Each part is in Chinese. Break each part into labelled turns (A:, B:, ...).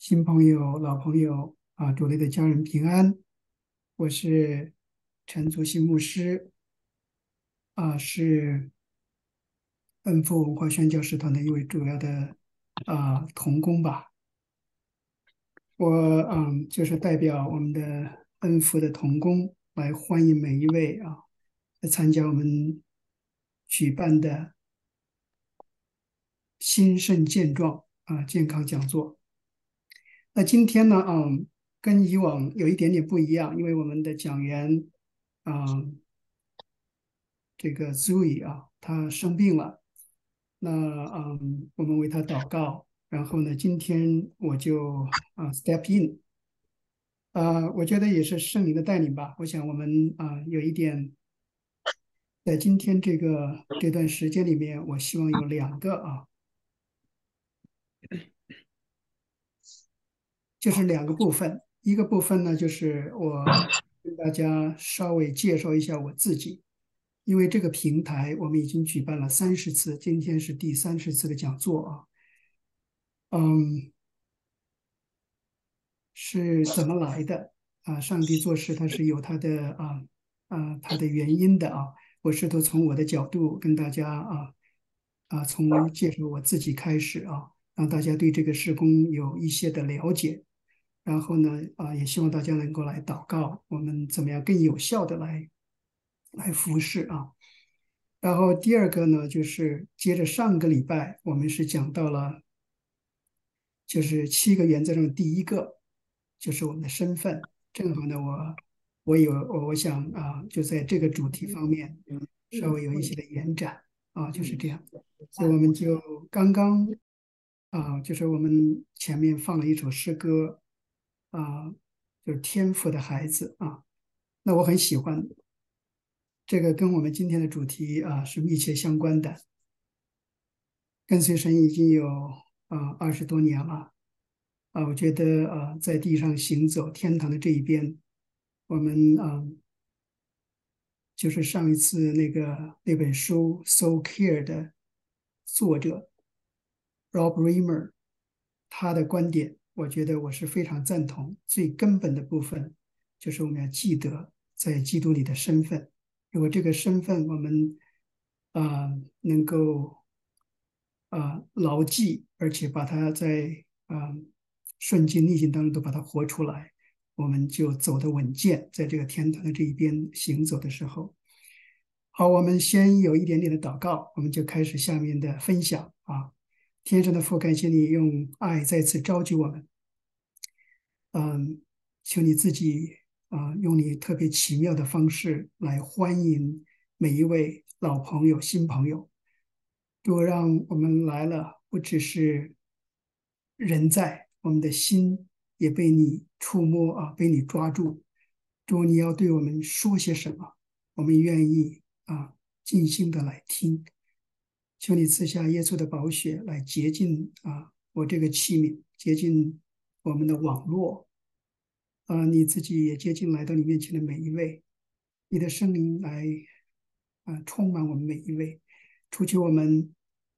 A: 新朋友、老朋友主内的家人平安。我是陈足信牧师是恩福文化宣教士团的一位主要的同工吧。我就是代表我们的恩福的同工来欢迎每一位来参加我们举办的兴盛健壮健康讲座。那今天呢，跟以往有一点点不一样，因为我们的讲员，嗯，这个 Zoe 他生病了。那我们为他祷告，然后呢，今天我就step in。我觉得也是圣灵的带领吧。我想我们有一点，在今天这段时间里面，我希望有两个就是两个部分。一个部分呢，就是我跟大家稍微介绍一下我自己，因为这个平台我们已经举办了30次，今天是第30次的讲座嗯，是怎么来的上帝做事他是有他的原因的我试图从我的角度跟大家从介绍我自己开始让大家对这个事工有一些的了解。然后呢，也希望大家能够来祷告，我们怎么样更有效的来服侍然后第二个呢，就是接着上个礼拜我们是讲到了，就是7个原则中的第一个，就是我们的身份。正好呢，我想就在这个主题方面稍微有一些的延展就是这样。所以我们就刚刚就是我们前面放了一首诗歌就是天赋的孩子那我很喜欢这个，跟我们今天的主题是密切相关的。跟随神已经有20多年了我觉得在地上行走天堂的这一边，我们就是上一次那本书《So Care》的作者 Rob Reimer 他的观点，我觉得我是非常赞同。最根本的部分就是我们要记得在基督里的身份。如果这个身份我们能够牢记，而且把它在顺境逆境当中都把它活出来，我们就走得稳健，在这个天堂的这一边行走的时候。好，我们先有一点点的祷告，我们就开始下面的分享天上的父，感谢你用爱再次召集我们，求你自己用你特别奇妙的方式来欢迎每一位老朋友、新朋友。主让我们来了，不只是人在，我们的心也被你触摸被你抓住。主，你要对我们说些什么？我们愿意尽心的来听。求你赐下耶稣的宝血来洁净我这个器皿，洁净我们的网络你自己也接近来到你面前的每一位，你的圣灵来充满我们每一位，除去我们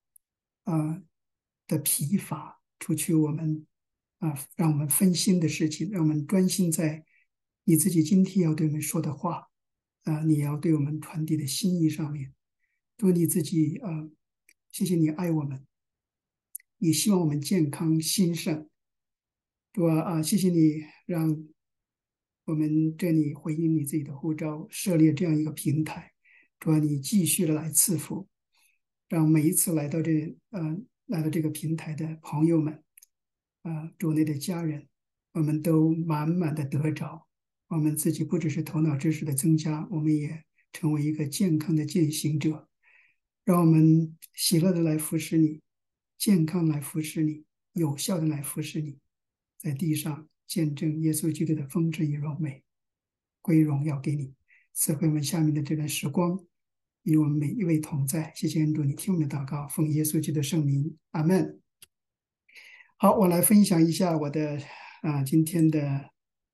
A: 的疲乏，除去我们让我们分心的事情，让我们专心在你自己今天要对我们说的话你要对我们传递的心意上面。祝你自己谢谢你爱我们，你希望我们健康兴盛。主谢谢你让我们这里回应你自己的呼召，设立这样一个平台。主你继续的来赐福，让每一次来到这个平台的朋友们主内的家人，我们都满满的得着。我们自己不只是头脑知识的增加，我们也成为一个健康的践行者。让我们喜乐的来服侍你，健康来服侍你，有效的来服侍你，在地上见证耶稣基督的丰盛与荣美，归荣耀给你。赐给我们下面的这段时光，与我们每一位同在。谢谢恩主，你听我们的祷告，奉耶稣基督的圣名，阿门。好，我来分享一下我的今天的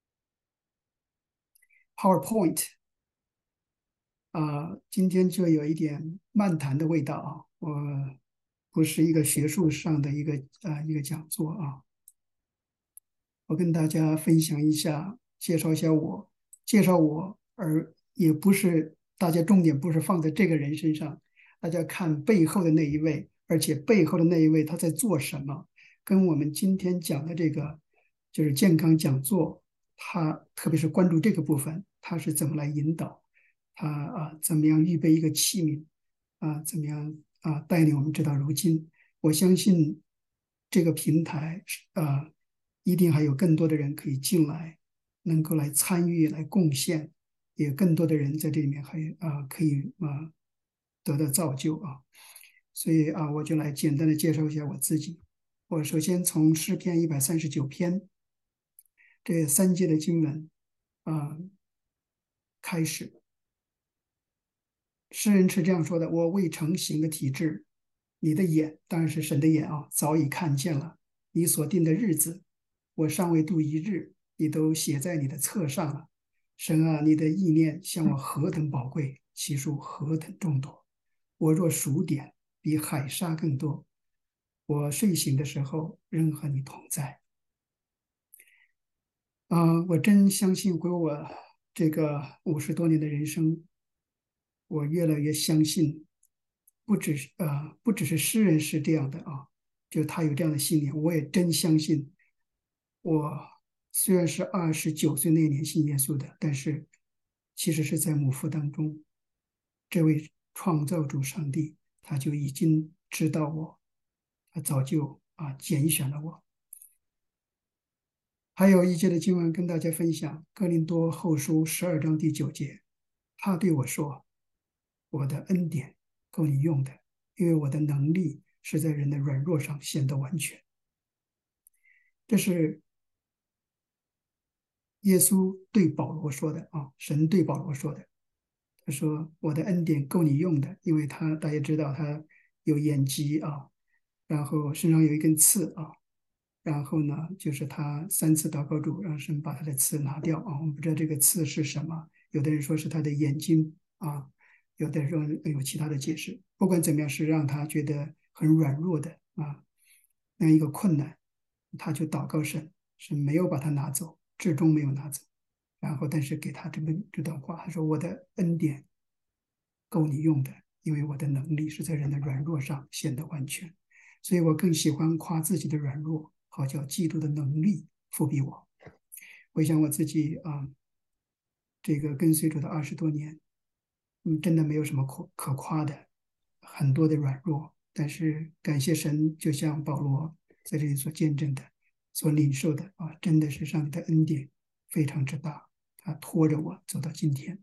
A: PowerPoint 今天就有一点漫谈的味道我不是一个学术上的一个讲座我跟大家分享一下，介绍一下我，介绍我，而也不是大家重点不是放在这个人身上，大家看背后的那一位，而且背后的那一位他在做什么，跟我们今天讲的这个就是健康讲座，他特别是关注这个部分，他是怎么来引导，他怎么样预备一个器皿，怎么样带领我们直到如今。我相信这个平台一定还有更多的人可以进来，能够来参与、来贡献，也更多的人在这里面可以得到造就啊。所以我就来简单的介绍一下我自己。我首先从诗篇139篇这3节的经文啊开始。诗人是这样说的：“我未成形的体质，你的眼当然是神的眼早已看见了。你所定的日子，我尚未度一日，你都写在你的册上了。神啊，你的意念向我何等宝贵，其数何等众多。我若数点，比海沙更多。我睡醒的时候，仍和你同在。”我真相信，回我这个50多年的人生，我越来越相信，不只是诗人是这样的就他有这样的信念，我也真相信。我虽然是29岁那年信耶稣的，但是其实是在母腹当中，这位创造主上帝他就已经知道我，他早就拣选了我。还有一节的经文跟大家分享，《哥林多后书》12章第9节，他对我说：“我的恩典够你用的，因为我的能力是在人的软弱上显得完全。”这是耶稣对保罗说的神对保罗说的。他说：“我的恩典够你用的，因为大家知道他有眼疾然后身上有一根刺然后呢，就是他3次祷告主，让神把他的刺拿掉我们不知道这个刺是什么，有的人说是他的眼睛有的人说有其他的解释。不管怎么样，是让他觉得很软弱的那样一个困难，他就祷告神，是没有把他拿走，至终没有拿走。然后，但是给他这段话，他说：“我的恩典够你用的，因为我的能力是在人的软弱上显得完全。”所以我更喜欢夸自己的软弱，好叫基督的能力复庇我。回想我自己这个跟随主的20多年，真的没有什么可夸的，很多的软弱。但是感谢神，就像保罗在这里所见证的、所领受的真的是上帝的恩典非常之大，他拖着我走到今天。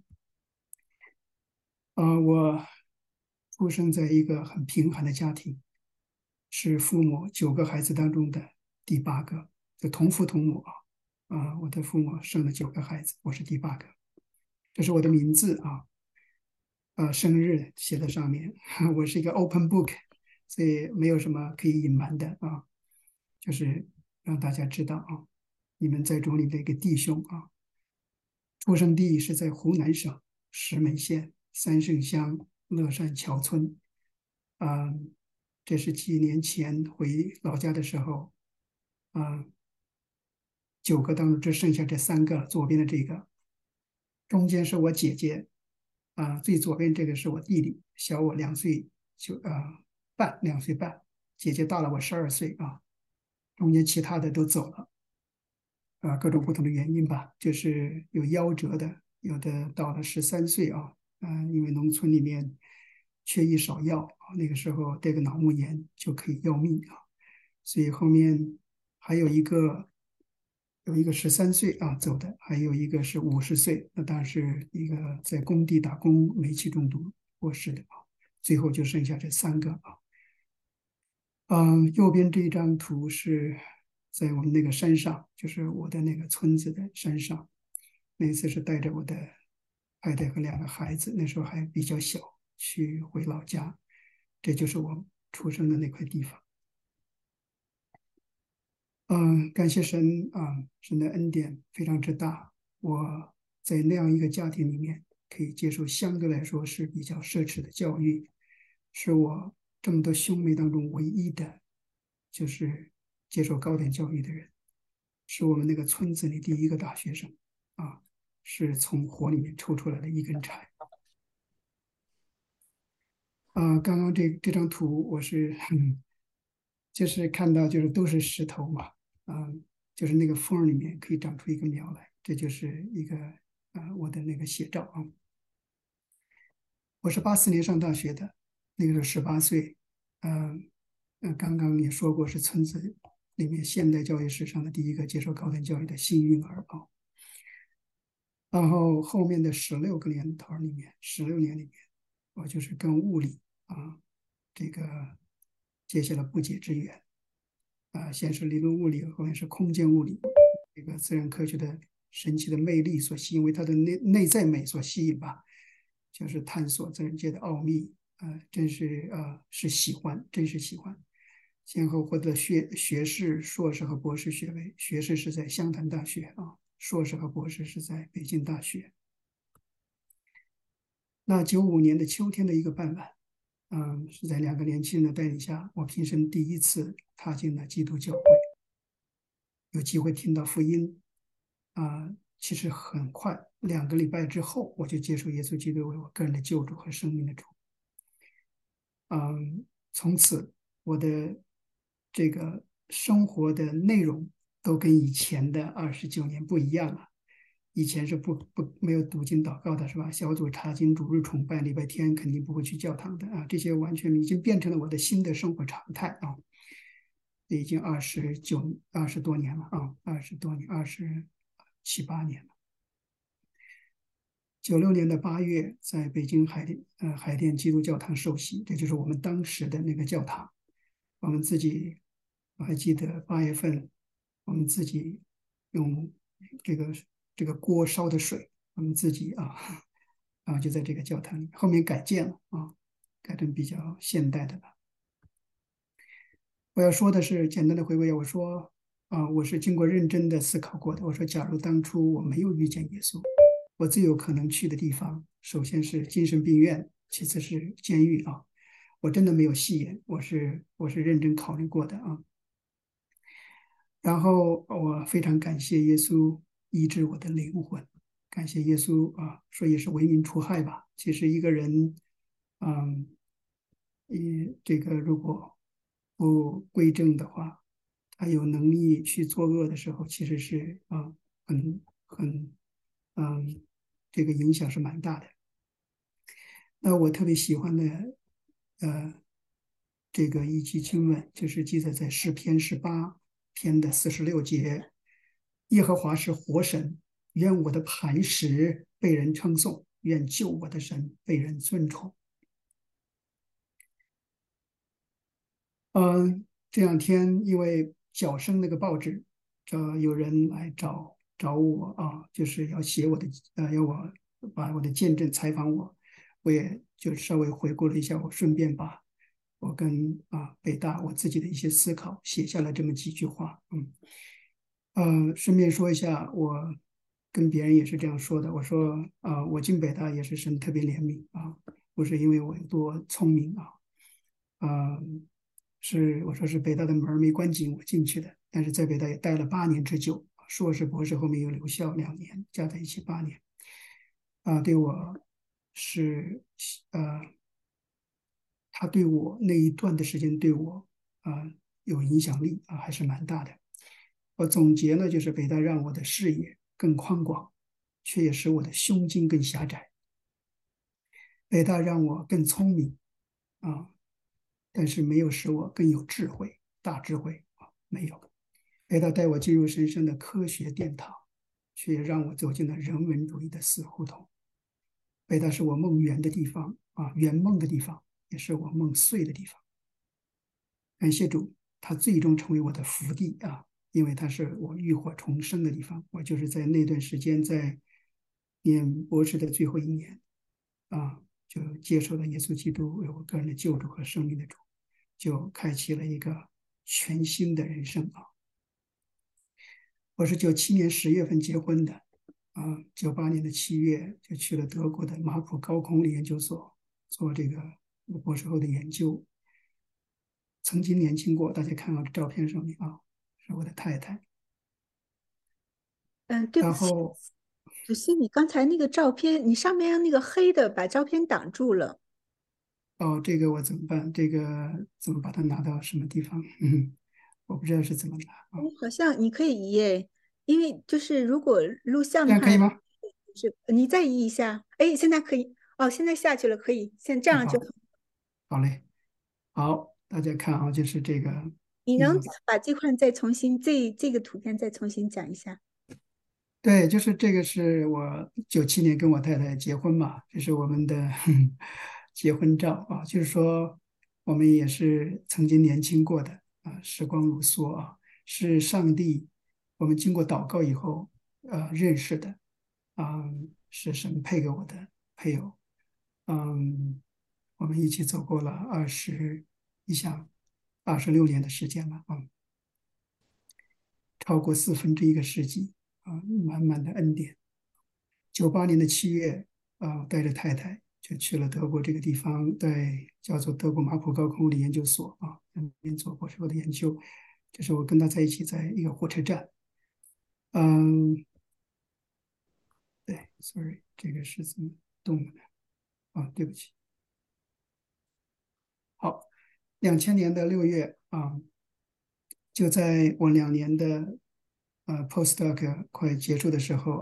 A: 我出生在一个很贫寒的家庭，是父母9个孩子当中的第8个，就同父同母我的父母生了9个孩子，我是第8个。这是我的名字生日写在上面。我是一个 open book，所以没有什么可以隐瞒的就是让大家知道你们在主里的一个弟兄出生地是在湖南省石门县三圣乡乐山桥村。啊、这是几年前回老家的时候啊、9个当中只剩下这3个了，左边的这个，中间是我姐姐最左边这个是我弟弟，小我2岁半，2岁半，姐姐大了我12岁中间其他的都走了各种不同的原因吧，就是有夭折的，有的到了13岁因为农村里面缺医少药那个时候得个脑膜炎就可以要命所以后面还有一个13岁走的，还有一个是50岁，那当然是一个在工地打工煤气中毒过世的最后就剩下这3个右边这一张图是在我们那个山上，就是我的那个村子的山上。那一次是带着我的太太和2个孩子，那时候还比较小，去回老家。这就是我出生的那块地方。感谢神神的恩典非常之大。我在那样一个家庭里面，可以接受相对来说是比较奢侈的教育，是我这么多兄妹当中唯一的，就是接受高等教育的人。 是我们那个村子里第一个大学生啊，是从火里面抽出来的一根柴。刚刚这张图我是就是看到就是都是石头嘛，就是那个缝里面可以长出一个苗来，这就是一个我的那个写照啊。我是84年上大学的，那个时候18岁，刚刚也说过是村子里面现代教育史上的第一个接受高等教育的幸运儿啊。然后后面的16年里面，我就是跟物理这个结下了不解之缘先是理论物理，后面是空间物理，这个自然科学的神奇的魅力所吸引，为它的内在美所吸引吧，就是探索自然界的奥秘，真是是喜欢，真是喜欢。先后获得学士、硕士和博士学位，学士是在湘潭大学硕士和博士是在北京大学。那95年的秋天的一个傍晚，是在两个年轻人的带领下，我平生第一次踏进了基督教会，有机会听到福音。其实很快2个礼拜之后，我就接受耶稣基督为我个人的救主和生命的主。从此我的这个生活的内容都跟以前的29年不一样了。以前是没有读经祷告的，是吧？小组查经、主日崇拜、礼拜天肯定不会去教堂的这些完全已经变成了我的新的生活常态已经20多年了20多年27、8年了。96年的8月，在北京海淀基督教堂受洗，这就是我们当时的那个教堂。我们自己，我还记得8月份，我们自己用这个这个锅烧的水，我们自己就在这个教堂里，后面改建了改成比较现代的了。我要说的是，简单的回顾一下，我说我是经过认真的思考过的。我说，假如当初我没有遇见耶稣，我最有可能去的地方，首先是精神病院，其次是监狱我真的没有戏言，我是认真考虑过的然后我非常感谢耶稣医治我的灵魂，感谢耶稣说也是为民除害吧。其实一个人，嗯，这个如果不归正的话，他有能力去作恶的时候，其实是很嗯，这个影响是蛮大的。那我特别喜欢的呃这个一句经文，就是记载在诗篇18篇的46节：耶和华是活神，愿我的磐石被人称颂，愿救我的神被人尊崇。这两天因为脚生那个报纸，有人来找我就是要写我的要我把我的见证采访我，我也就稍微回顾了一下，我顺便把我跟北大我自己的一些思考写下了这么几句话。顺便说一下，我跟别人也是这样说的，我说我进北大也是神特别怜悯不是因为我有多聪明我说是北大的门没关紧，我进去的，但是在北大也待了8年之久，硕士、博士后面又留校2年，加在一起8年，对我是他对我那一段的时间对我有影响力还是蛮大的。我总结了，就是北大让我的视野更宽广，却也使我的胸襟更狭窄。北大让我更聪明啊，但是没有使我更有智慧，大智慧没有。北大带我进入神圣的科学殿堂，却也让我走进了人文主义的死胡同。北大是我梦圆的地方圆梦的地方，也是我梦碎的地方。感谢主，它最终成为我的福地因为它是我浴火重生的地方。我就是在那段时间，在念博士的最后一年就接受了耶稣基督为我个人的救主和生命的主，就开启了一个全新的人生我是97年10月份结婚的98年的7月就去了德国的马普高空物理研究所做这个博士后的研究。曾经年轻过，大家看到的照片上面是我的太太。
B: 对不起，
A: 然后
B: 子熙，你刚才那个照片，你上面那个黑的把照片挡住了。
A: 哦，这个我怎么办？这个怎么把它拿到什么地方？我不知道是怎么拿啊。
B: 好像你可以移诶，因为就是如果录像的话，
A: 这样可以吗？
B: 是你再移一下。哎，现在可以，哦，现在下去了，可以，现在这样就好。
A: 好，好嘞，好，大家看啊，就是这个，
B: 你能
A: 嗯，
B: 把这块再重新这个图片再重新讲一下？
A: 对，就是这个是我97年跟我太太结婚嘛，这是我们的结婚照啊，就是说我们也是曾经年轻过的啊，时光如梭啊，是上帝，我们经过祷告以后认识的，是神配给我的配偶，嗯，我们一起走过了你想26年的时间了啊，超过1/4个世纪啊，满满的恩典。98年7月，带着太太就去了德国这个地方，在叫做德国马普高空物理研究所啊，那边做博士后的研究。这是我跟他在一起，在一个火车站。嗯，对，sorry，这个是怎么动的呢？啊，对不起。好，2000年6月就在我2年的postdoc 快结束的时候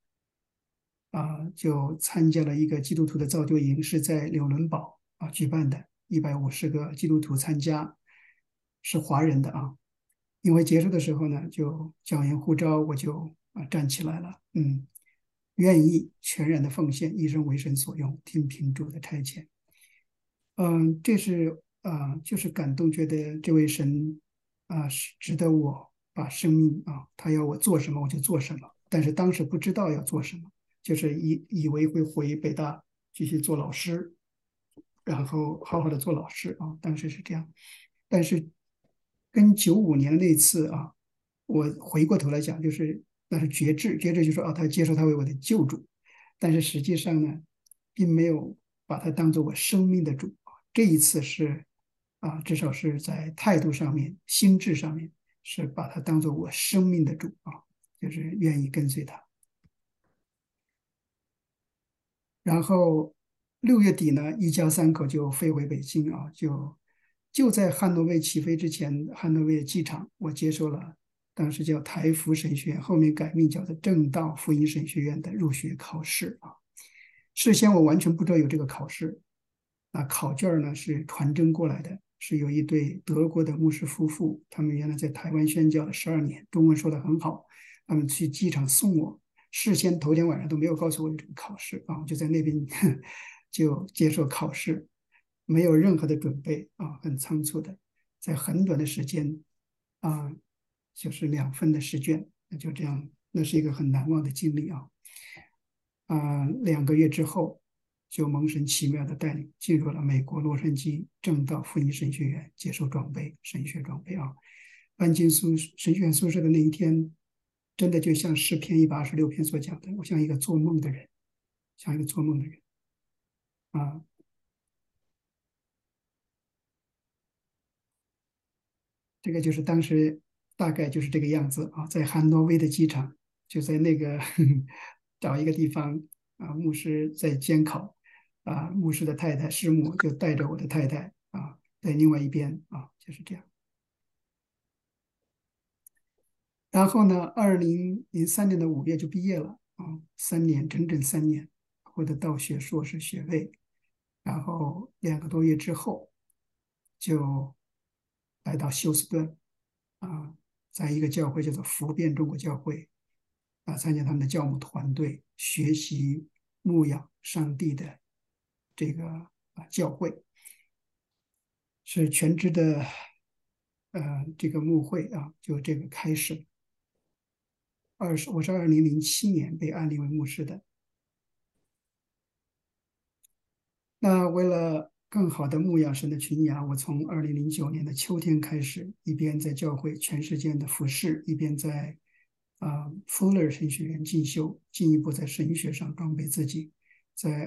A: 就参加了一个基督徒的造就营，是在纽伦堡举办的，150个基督徒参加，是华人的啊。因为结束的时候呢，就教员呼召，我就站起来了，愿意全然的奉献，一生为神所用，听凭主的差遣。这是就是感动，觉得这位神是值得我把生命他要我做什么我就做什么，但是当时不知道要做什么，就是以为会回北大继续做老师，然后好好的做老师当时是这样，但是跟95年的那次我回过头来讲，就是那是觉知，觉知就说他接受他为我的救主，但是实际上呢，并没有把他当做我生命的主。这一次是至少是在态度上面、心智上面，是把他当做我生命的主就是愿意跟随他。然后6月底呢，一家三口就飞回北京就在汉诺威起飞之前，汉诺威机场，我接受了当时叫台福神学院，后面改名叫做正道福音神学院的入学考试事先我完全不知道有这个考试，那考卷呢是传真过来的，是有一对德国的牧师夫妇，他们原来在台湾宣教了12年，中文说的很好，他们去机场送我，事先头天晚上都没有告诉我有这个考试我就在那边就接受考试，没有任何的准备很仓促的，在很短的时间啊，就是2份的试卷，那就这样，那是一个很难忘的经历2个月之后，就蒙神奇妙的带领进入了美国洛杉矶正道福音神学院接受装备，神学装备搬进神学院宿舍的那一天，真的就像诗篇126篇所讲的，我像一个做梦的人，像一个做梦的人啊。这个就是当时大概就是这个样子在汉诺威的机场，就在那个找一个地方牧师在监考牧师的太太师母就带着我的太太在另外一边就是这样。然后呢2003年的5月就毕业了3年整整3年，获得道学硕士学位，然后2个多月之后就来到休斯顿在一个教会叫做福变中国教会参加他们的教牧团队，学习牧养上帝的这个教会，是全职的这个牧会就这个开始。我是2007年被安利为牧师的。那为了更好的牧养神的群羊，我从2009年的秋天开始，一边在教会全世界的服侍，一边在Fuller 神学院进修，进一步在神学上装备自己。在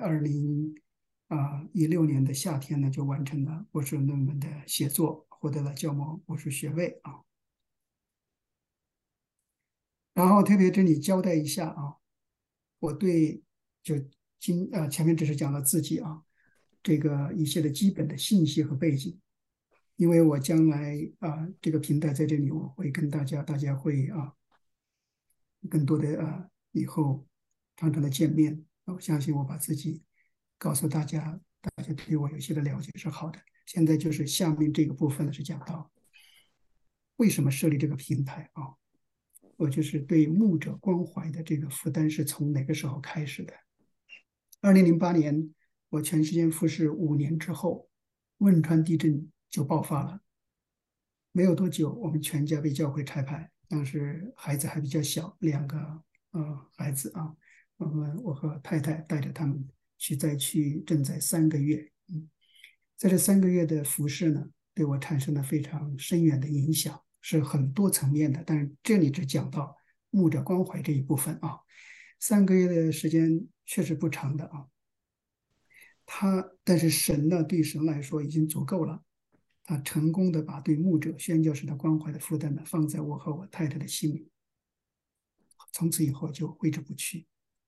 A: 2016年的夏天呢，就完成了博士论文的写作，获得了教牧博士学位然后特别这里交代一下啊，我对就前面只是讲了自己啊这个一些的基本的信息和背景，因为我将来这个平台在这里我会跟大家会更多的以后常常的见面，我相信我把自己告诉大家，大家对我有些的了解是好的。现在就是下面这个部分呢是讲到为什么设立这个平台啊。我就是对牧者关怀的这个负担是从哪个时候开始的？2008年，我全时间服侍5年之后，汶川地震就爆发了。没有多久，我们全家被教会差派，当时孩子还比较小，2个孩子啊，我和太太带着他们去赈灾3个月。在这3个月的服侍呢，对我产生了非常深远的影响，是很多层面的。但是这里只讲到牧者关怀这一部分啊。3个月的时间确实不长的啊，但是神呢，对神来说已经足够了。他成功的把对牧者、宣教士的关怀的负担呢，放在我和我太太的心里，从此以后就挥之不去。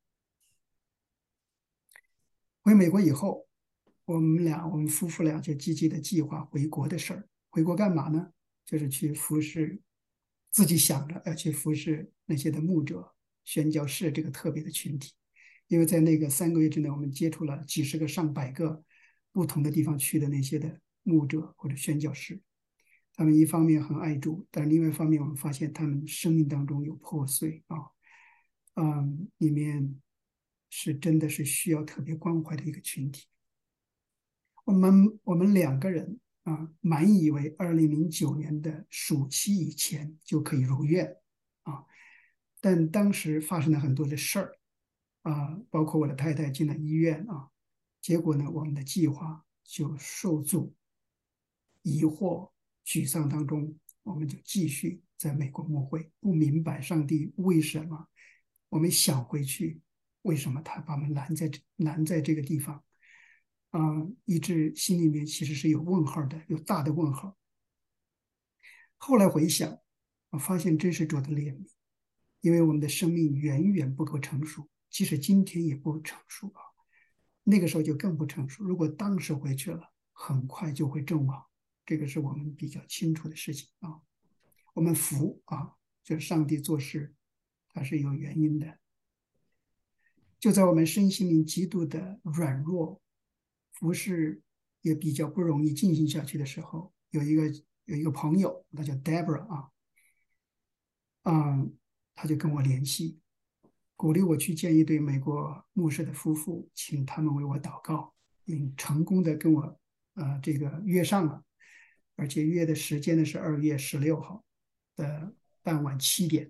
A: 回美国以后，我们夫妇俩就积极的计划回国的事儿。回国干嘛呢？就是去服侍，自己想着要去服侍那些的牧者、宣教士这个特别的群体。因为在那个3个月之内，我们接触了几十个、上百个不同的地方去的那些的牧者或者宣教士。他们一方面很爱主，但另外一方面，我们发现他们生命当中有破碎啊，里面是真的是需要特别关怀的一个群体。我们2个人满以为2009年的暑期以前就可以如愿啊，但当时发生了很多的事儿包括我的太太进了医院啊，结果呢，我们的计划就受阻，疑惑、沮丧当中，我们就继续在美国牧会，不明白上帝为什么我们想回去，为什么他把我们拦在这个地方。以致心里面其实是有问号的，有大的问号。后来回想，我发现真是主的怜悯，因为我们的生命远远不够成熟，即使今天也不成熟啊。那个时候就更不成熟。如果当时回去了，很快就会阵亡，这个是我们比较清楚的事情啊。我们服就是上帝做事，他是有原因的。就在我们身心灵极度的软弱，服饰也比较不容易进行下去的时候，有一个朋友，他叫 Deborah 他就跟我联系，鼓励我去见一对美国牧师的夫妇，请他们为我祷告，并成功的跟我这个约上了，而且约的时间呢是2月16号的傍晚7点。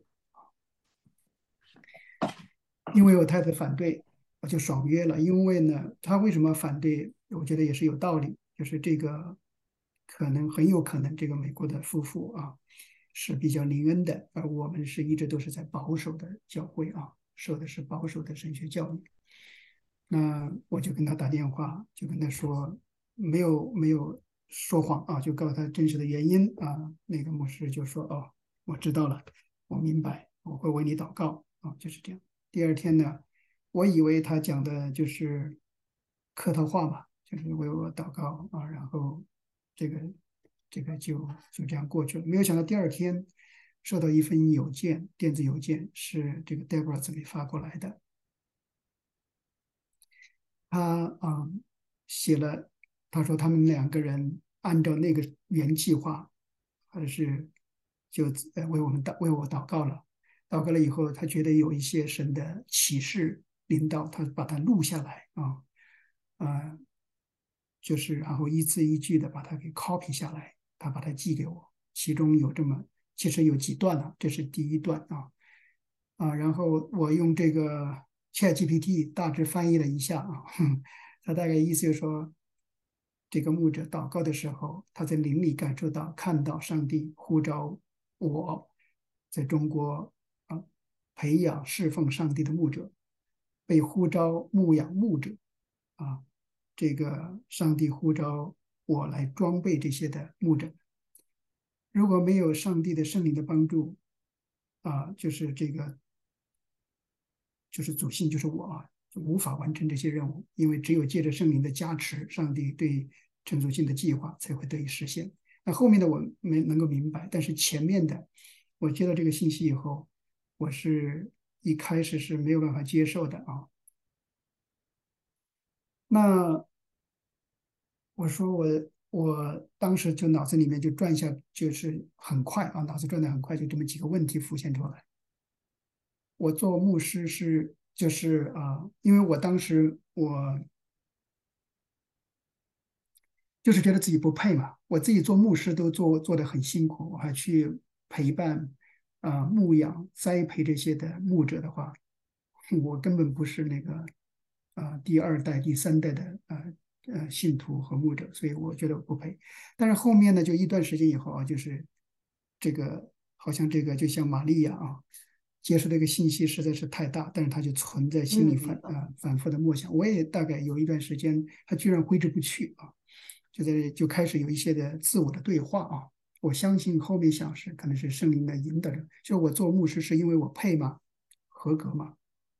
A: 因为我太太反对，我就爽约了。因为呢，他为什么反对？我觉得也是有道理，就是这个很有可能这个美国的夫妇是比较灵恩的，而我们一直都是在保守的教会受的是保守的神学教育。那我就跟他打电话，就跟他说没有说谎就告诉他真实的原因那个牧师就说我知道了，我明白，我会为你祷告就是这样。第二天呢，我以为他讲的就是客套话嘛，就是为我祷告然后这个就这样过去了。没有想到第二天收到一份电子邮件，是这个 Deborah 这里发过来的。他写了，他说他们2个人按照那个原计划，还是就为我祷告了。祷告了以后，他觉得有一些神的启示领导，他把它录下来就是然后一字一句的把它给 copy 下来，他把它寄给我。其中其实有几段这是第一段然后我用这个 ChatGPT 大致翻译了一下他大概意思就是说，这个牧者祷告的时候，他在灵里感受到、看到上帝呼召我，在中国培养侍奉上帝的牧者，被呼召牧养牧者啊，这个上帝呼召我来装备这些的牧者。如果没有上帝的圣灵的帮助， 就是这个就是主信就是我就无法完成这些任务，因为只有借着圣灵的加持，上帝对陈祖信的计划才会得以实现。那后面的我没能够明白，但是前面的我接到这个信息以后，我是一开始是没有办法接受的啊。那我说我当时就脑子里面就转下，就是很快脑子转的很快，就这么几个问题浮现出来。我做牧师就是因为我当时我就是觉得自己不配嘛，我自己做牧师都做得很辛苦，我还去陪伴牧养栽培这些的牧者的话，我根本不是那个第二代、第三代的信徒和牧者，所以我觉得我不配。但是后面呢，就一段时间以后就是这个好像这个就像玛利亚接受这个信息实在是太大，但是他就存在心里
B: 明白。
A: 反复的默想。我也大概有一段时间，他居然挥之不去就开始有一些的自我的对话我相信后面想是可能是圣灵的引导着，就我做牧师是因为我配吗？合格吗？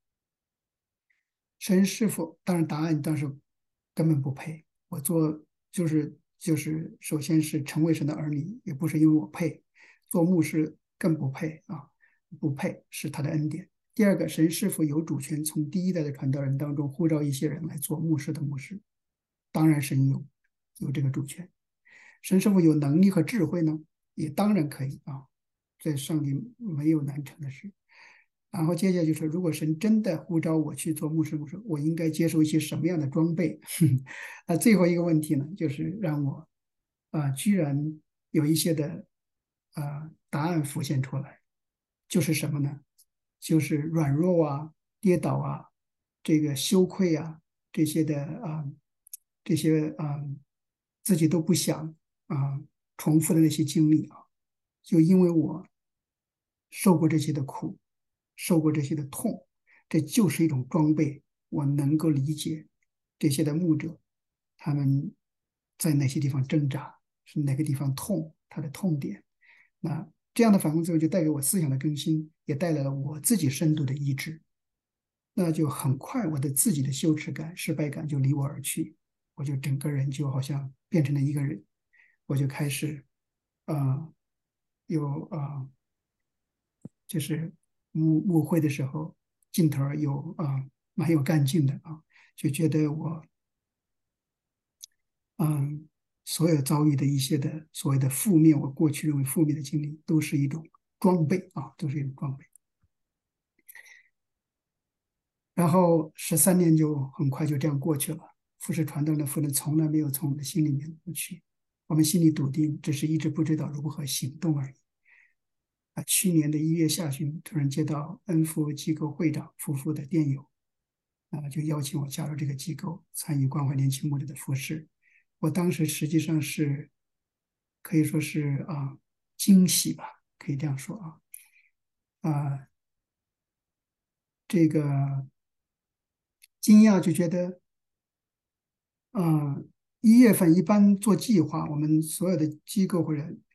A: 神是否？当然，答案当时根本不配。我做就是，首先是成为神的儿女，也不是因为我配，做牧师更不配不配是他的恩典。第二个，神是否有主权从第一代的传道人当中呼召一些人来做牧师的牧师？当然，神有这个主权。神是否有能力和智慧呢？也当然可以在上帝没有难成的事。然后接下来就是，如果神真的呼召我去做牧师，我应该接受一些什么样的装备？最后一个问题呢，就是让我居然有一些的答案浮现出来，就是什么呢？就是软弱跌倒这个羞愧这些的这些自己都不想重复的那些经历就因为我受过这些的苦，受过这些的痛，这就是一种装备。我能够理解这些的牧者，他们在哪些地方挣扎，是哪个地方痛，他的痛点。那这样的反馈作用就带给我思想的更新，也带来了我自己深度的医治。那就很快，我的自己的羞耻感、失败感就离我而去，我就整个人就好像变成了一个人，我就开始，呃，有就是牧会的时候，劲头儿蛮有干劲的就觉得我嗯所有遭遇的一些的所谓的负面，我过去认为负面的经历，都是一种装备都是一种装备。然后13年就很快就这样过去了。服侍传道的夫人从来没有从我们的心里面过去，我们心里笃定，只是一直不知道如何行动而已。去年的1月下旬，突然接到恩福机构会长夫妇的电邮，就邀请我加入这个机构，参与关怀年轻牧者的服侍。我当时实际上是可以说是惊喜吧，可以这样说啊，这个惊讶就觉得1月份一般做计划，我们所有的机构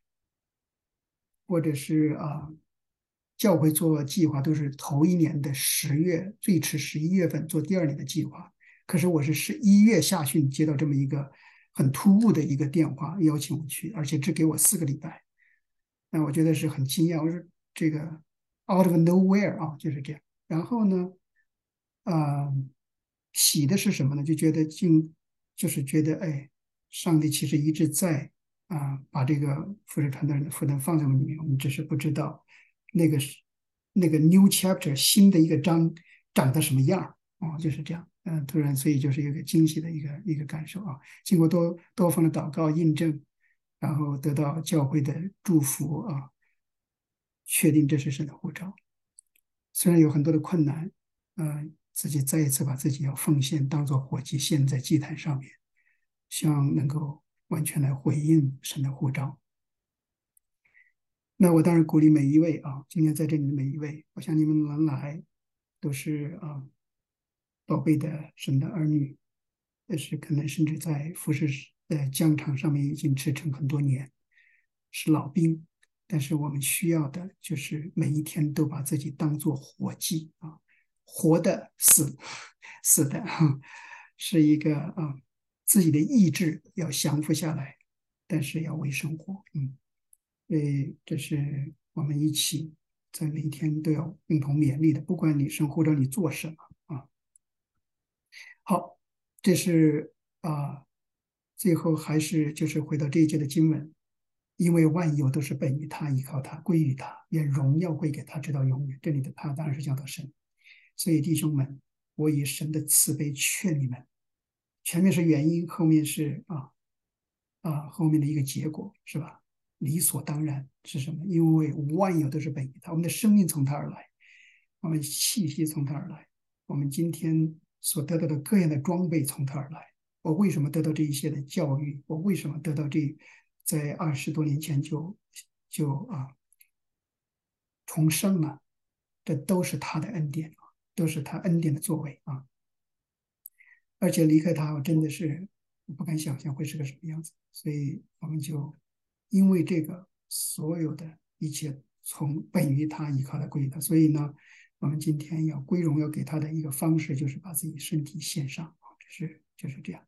A: 或者是教会做计划，都是头一年的10月，最迟11月份做第二年的计划。可是我是11月下旬接到这么一个很突兀的一个电话，邀请我去，而且只给我4个礼拜。那我觉得是很惊讶，我说这个 out of nowhere 就是这样。然后呢，呃，喜的是什么呢？就是觉得，哎，上帝其实一直在把这个复制传单的负担放在我们里面，我们只是不知道那个是那个 new chapter 新的一个章长得什么样就是这样。突然，所以就是一个惊喜的一个感受经过多方的祷告印证，然后得到教会的祝福确定这是神的呼召。虽然有很多的困难，自己再一次把自己要奉献当做火祭献在祭坛上面，希望能够完全来回应神的呼召。那我当然鼓励每一位今天在这里的每一位，我想你们能来，都是宝贝的神的儿女，也是可能甚至在服饰的疆场上面已经驰骋很多年，是老兵。 但是我们需要的就是每一天都把自己当作活祭啊，活的死的，是一个自己的意志要降服下来，但是要为生活。所以这是我们一起在每一天都要共同勉励的，不管你生活中你做什么啊。好，这是最后还是就是回到这一节的经文，因为万有都是本于他，依靠他，归于他，愿荣耀归给他，直到永远。这里的他当然是讲到神。所以弟兄们，我以神的慈悲劝你们，前面是原因，后面是后面的一个结果，是吧？理所当然是什么？因为万有都是本于他，我们的生命从他而来，我们气息从他而来，我们今天所得到的各样的装备从他而来。我为什么得到这一些的教育？我为什么得到在20多年前就重生了？这都是他的恩典啊，都是他恩典的作为啊。而且离开他，我真的是不敢想象会是个什么样子。所以我们就因为这个，所有的一切从本于他，依靠他，归于他。所以呢，我们今天要归荣耀给他的一个方式，就是把自己身体献上啊，就是这样。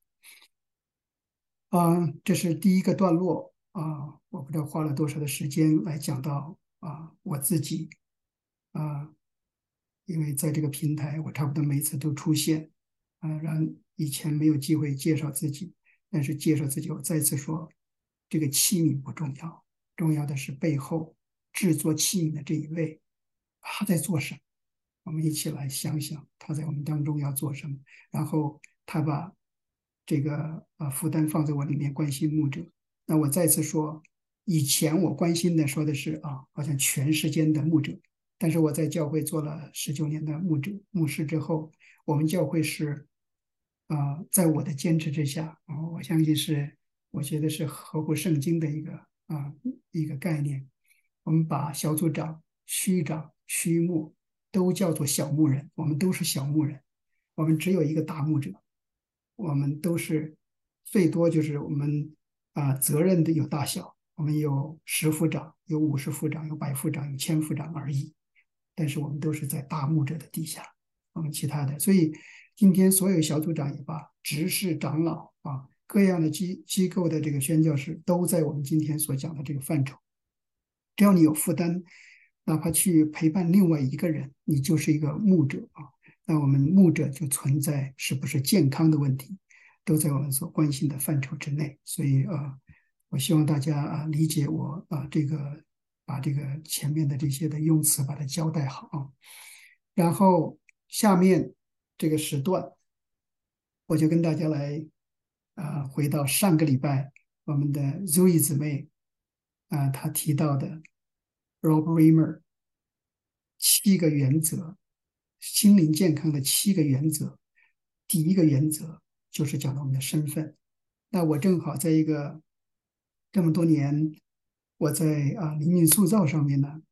A: 这是第一个段落我不知道花了多少的时间来讲到我自己啊，因为在这个平台，我差不多每次都出现让以前没有机会介绍自己，但是介绍自己，我再次说，这个器皿不重要，重要的是背后制作器皿的这一位，他在做什么？我们一起来想想他在我们当中要做什么，然后他把这个负担放在我里面，关心牧者。那我再次说，以前我关心的说的是好像全世间的牧者，但是我在教会做了19年的牧师之后，我们教会是在我的坚持之下我相信我觉得是合乎圣经的一个概念。我们把小组长、区长、区牧都叫做小牧人，我们都是小牧人，我们只有一个大牧者，我们都是最多就是我们责任的有大小，我们有10副长、有50副长、有100副长、有1000副长而已，但是我们都是在大牧者的底下，我们其他的，所以今天所有小组长也罢，执事、长老各样的机构的这个宣教士都在我们今天所讲的这个范畴。只要你有负担，哪怕去陪伴另外一个人，你就是一个牧者那我们牧者就存在是不是健康的问题，都在我们所关心的范畴之内。所以我希望大家理解我把这个前面的这些的用词把它交代好然后下面这个时段，我就跟大家来回到上个礼拜我们的 Zoe 姊妹她提到的 Rob Reimer 7个原则，心灵健康的7个原则。第一个原则就是讲到我们的身份。那我正好在这么多年，我在灵命塑造上面呢，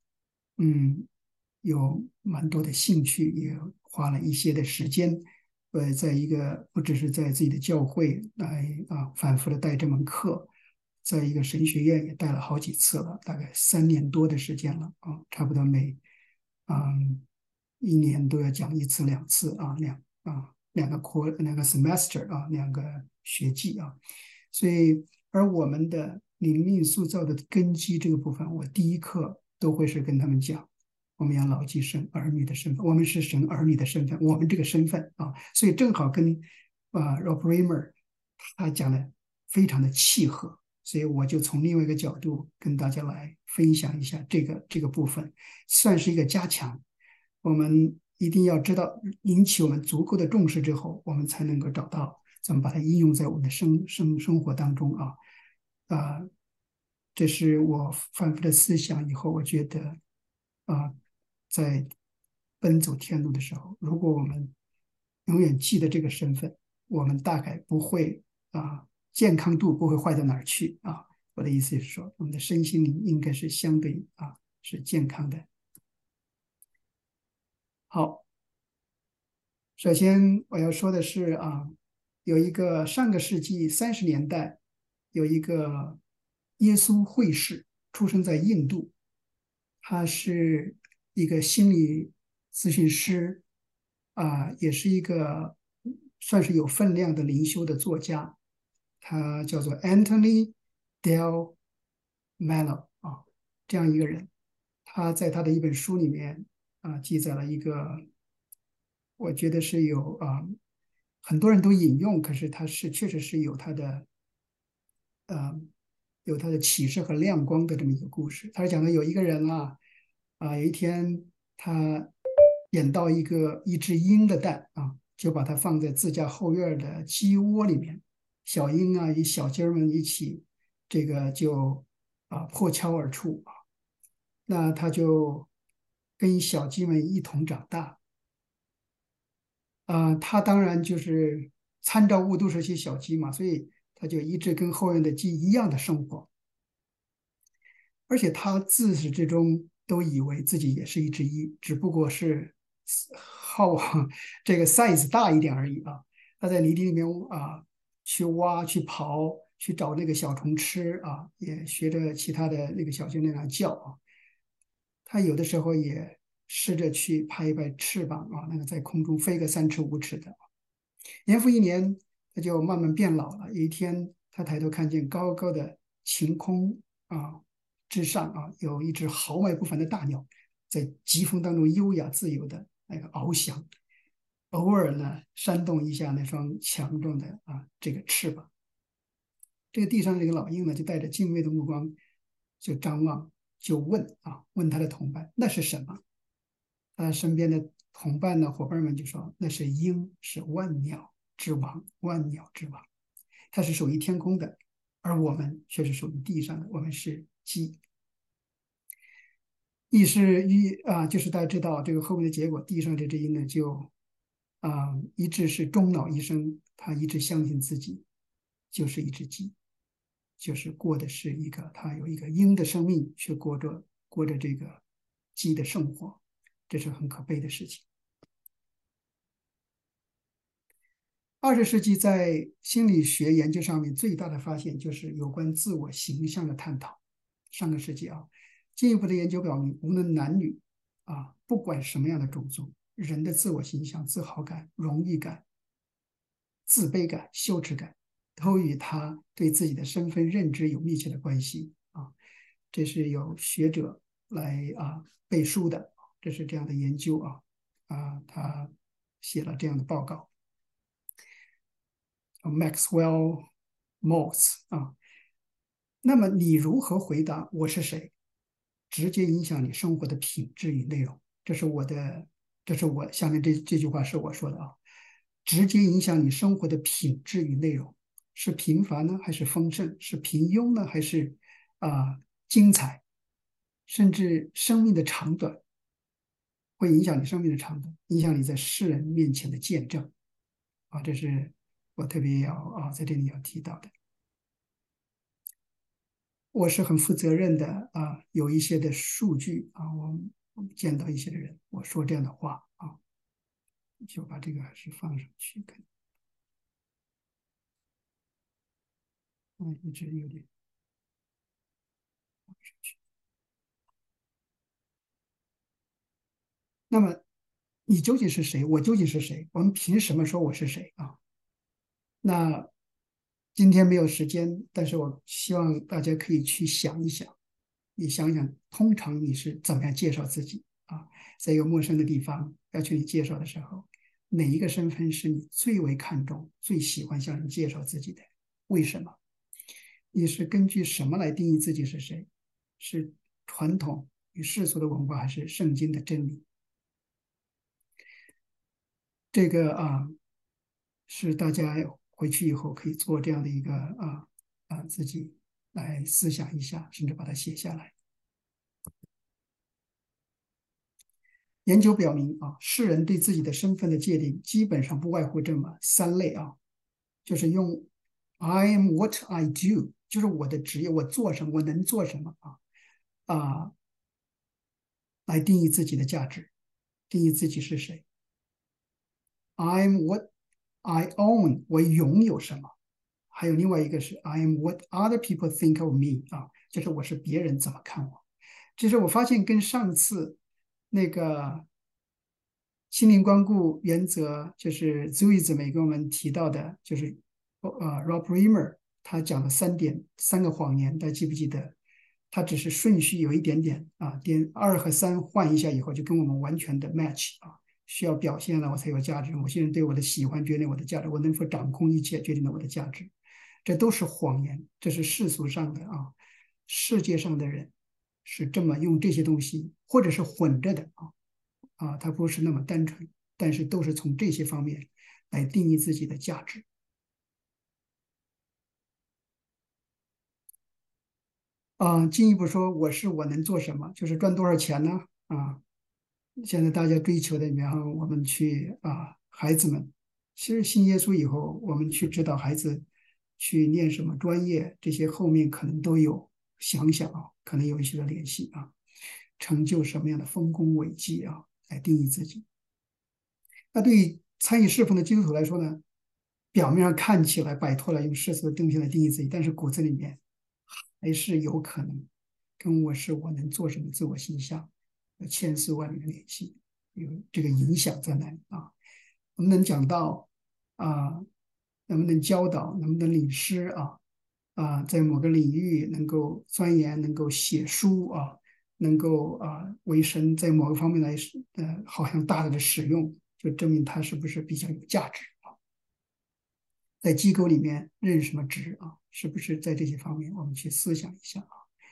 A: 有蛮多的兴趣，也花了一些的时间，在不只是在自己的教会来反复的带这门课，在一个神学院也带了好几次了，大概3年多的时间了差不多一年都要讲1次2次两个 semester 2个学季所以而我们的灵命塑造的根基这个部分，我第一课都会是跟他们讲，我们要牢记神儿女的身份，我们是神儿女的身份，我们这个身份所以正好跟Rob Reimer 他讲的非常的契合，所以我就从另外一个角度跟大家来分享一下这个部分，算是一个加强。我们一定要知道，引起我们足够的重视之后，我们才能够找到怎么把它应用在我们的生活当中这是我反复的思想以后，我觉得在奔走天路的时候，如果我们永远记得这个身份，我们大概不会健康度不会坏到哪儿去我的意思是说，我们的身心灵应该是相对是健康的。好，首先我要说的是有一个上个世纪30年代有一个耶稣会士，出生在印度他是一个心理咨询师，也是一个算是有分量的灵修的作家。他叫做 Anthony Del Mello 这样一个人。他在他的一本书里面记载了一个，我觉得是有很多人都引用，可是他确实是呃有他的启示和亮光的这么一个故事。他是讲的有一个人有一天他捡到一只鹰的蛋就把它放在自家后院的鸡窝里面，小鹰与小鸡儿们一起这个就破壳而出那他就跟小鸡们一同长大他当然就是参照物都是些小鸡嘛，所以他就一直跟后院的鸡一样的生活。而且他自始至终都以为自己也是一只一，只不过是好这个 size 大一点而已他在泥地里面去挖、去刨、去找那个小虫吃也学着其他的那个小精灵那样叫他有的时候也试着去拍一拍翅膀那个在空中飞个3尺5尺的。年复一年，他就慢慢变老了。有一天，他抬头看见高高的晴空之上有一只豪迈不凡的大鸟，在疾风当中优雅自由的那个翱翔，偶尔呢扇动一下那双强壮的这个翅膀。这个地上这个老鹰呢，就带着敬畏的目光就张望，就问他的同伴那是什么？他身边的同伴呢，伙伴们就说那是鹰，是万鸟之王，万鸟之王，它是属于天空的，而我们却是属于地上的，我们是鸡。就是大家知道这个后面的结果，地上这只鹰呢就一直是终老一生，他一直相信自己就是一只鸡，就是过的是他有一个鹰的生命，却过着这个鸡的生活，这是很可悲的事情。20世纪在心理学研究上面最大的发现就是有关自我形象的探讨。上个世纪进一步的研究表明，无论男女不管什么样的种族，人的自我形象、自豪感、荣誉感、自卑感、羞耻感，都与他对自己的身份认知有密切的关系这是有学者来背书的，这是这样的研究他写了这样的报告。Maxwell Maltz 那么你如何回答我是谁，直接影响你生活的品质与内容。这是我下面这句话是我说的直接影响你生活的品质与内容，是贫乏呢，还是丰盛？是平庸呢，还是精彩？甚至生命的长短，会影响你生命的长短，影响你在世人面前的见证这是我特别要在这里要提到的。我是很负责任的有一些的数据我们见到一些的人，我说这样的话就把这个还是放上去看。一直有点放上去。那么你究竟是谁？我究竟是谁？我们凭什么说我是谁那今天没有时间，但是我希望大家可以去想一想，你想想，通常你是怎么样介绍自己在一个陌生的地方要去你介绍的时候，哪一个身份是你最为看重、最喜欢向人介绍自己的？为什么？你是根据什么来定义自己是谁？是传统与世俗的文化，还是圣经的真理？这个是大家回去以后可以做这样的一个自己来思想一下，甚至把它写下来。研究表明世人对自己的身份的界定基本上不外乎这么3类就是用 I am what I do， 就是我的职业，我做什么，我能做什么来定义自己的价值，定义自己是谁。I am what I own， 我拥有什么。还有另外一个是 I am what other people think of me就是我是别人怎么看我。 就是我发现跟上次那个心灵关顾原则，就是 Zoe 姊妹给我们提到的，就是Rob Reimer 他讲的三个谎言，大家记不记得？他只是顺序有一点点啊，点2和3换一下以后，就跟我们完全的 match 啊。需要表现了我才有价值。某些人对我的喜欢决定我的价值，我能否掌控一切决定了我的价值。这都是谎言，这是世俗上的啊，世界上的人是这么用这些东西，或者是混着的它不是那么单纯，但是都是从这些方面来定义自己的价值。进一步说，我能做什么？就是赚多少钱呢？现在大家追求的，然后我们去孩子们，其实信耶稣以后，我们去指导孩子去念什么专业，这些后面可能都有想想可能有一些的联系成就什么样的丰功伟绩来定义自己。那对于参与侍奉的基督徒来说呢，表面上看起来摆脱了用世俗的东西来定义自己，但是骨子里面还是有可能跟我能做什么自我形象有千丝万缕的联系，有这个影响在那里能不能讲道啊？能不能教导？能不能领诗在某个领域能够钻研，能够写书能够为神在某个方面来好像大大的使用，就证明他是不是比较有价值在机构里面任什么职是不是在这些方面我们去思想一下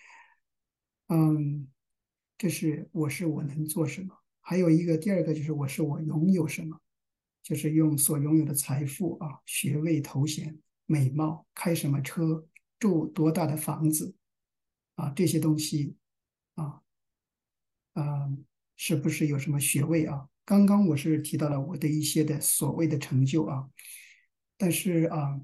A: 嗯，这是我能做什么？还有第二个就是我拥有什么？就是用所拥有的财富学位、头衔、美貌，开什么车，住多大的房子这些东西啊啊，是不是有什么学位刚刚我是提到了我的一些的所谓的成就但是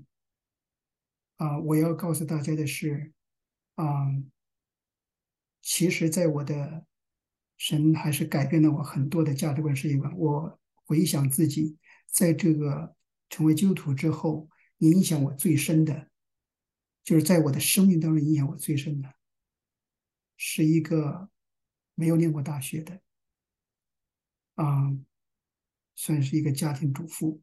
A: 我要告诉大家的是啊。其实，在我的神还是改变了我很多的价值观、世界观。我回想自己在这个成为基督徒之后，影响我最深的，就是在我的生命当中影响我最深的，是一个没有念过大学的啊、算是一个家庭主妇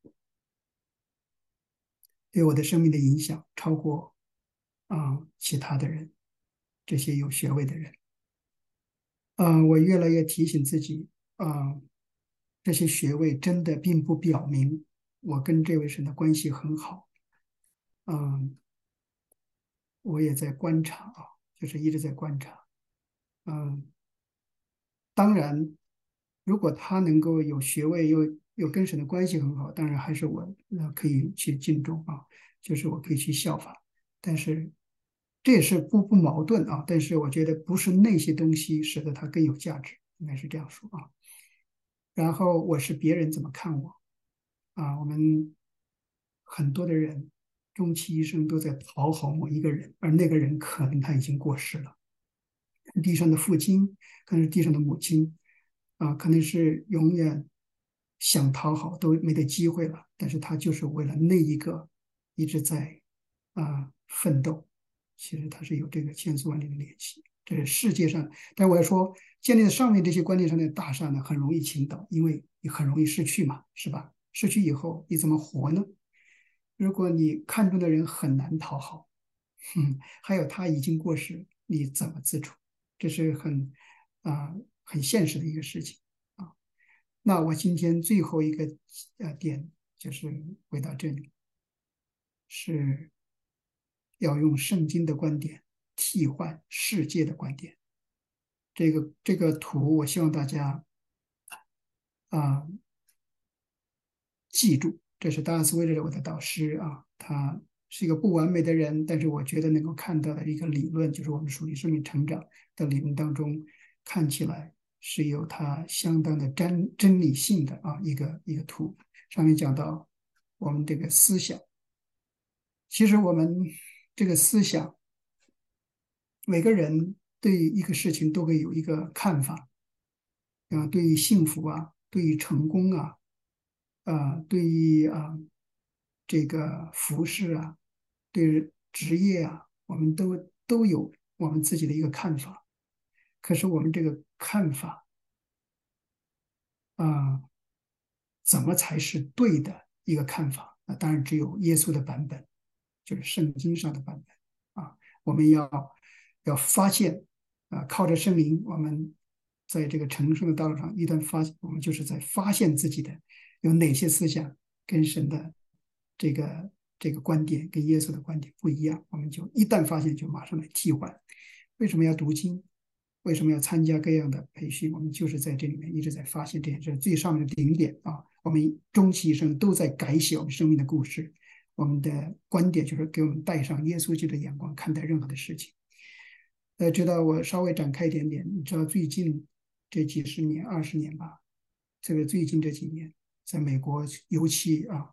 A: 对我的生命的影响超过其他的人，这些有学位的人。我越来越提醒自己，这些学位真的并不表明我跟这位神的关系很好。嗯，我也在观察就是一直在观察。嗯，当然，如果他能够有学位，又跟神的关系很好，当然还是我可以去敬重就是我可以去效法。但是这也是不矛盾但是我觉得不是那些东西使得他更有价值，应该是这样说然后我是别人怎么看我我们很多的人终其一生都在讨好某一个人，而那个人可能他已经过世了。地上的父亲，可能是地上的母亲可能是永远想讨好都没得机会了，但是他就是为了那一个一直在奋斗。其实他是有这个千丝万缕的联系。这是世界上，但我要说，建立在上面这些观念上的大厦呢，很容易倾倒，因为你很容易失去嘛，是吧？失去以后你怎么活呢？如果你看中的人很难讨好，还有他已经过世，你怎么自处？这是很现实的一个事情啊。那我今天最后一个点就是回到这里，是要用圣经的观点替换世界的观点。这个图，我希望大家啊、记住，这是达尔斯威勒我的导师他是一个不完美的人，但是我觉得能够看到的一个理论，就是我们属于生命成长的理论当中，看起来是有它相当的真理性的一个图。上面讲到我们这个思想，其实我们这个思想，每个人对于一个事情都会有一个看法对于幸福对于成功对于这个服饰对于职业我们都有我们自己的一个看法。 可是我们这个看法啊，怎么才是对的一个看法？那当然只有耶稣的版本，就是圣经上的版本啊。我们要发现啊，靠着圣灵，我们在这个成圣的道路上，一旦发现，我们就是在发现自己的有哪些思想跟神的这个观点跟耶稣的观点不一样，我们就一旦发现就马上来替换。为什么要读经？为什么要参加各样的培训？我们就是在这里面一直在发现这件事，最上面的顶点啊。我们终其一生都在改写我们生命的故事。我们的观点就是给我们带上耶稣基督的眼光看待任何的事情。知道我稍微展开一点点，你知道最近这几十年、20年吧，这个最近这几年，在美国尤其啊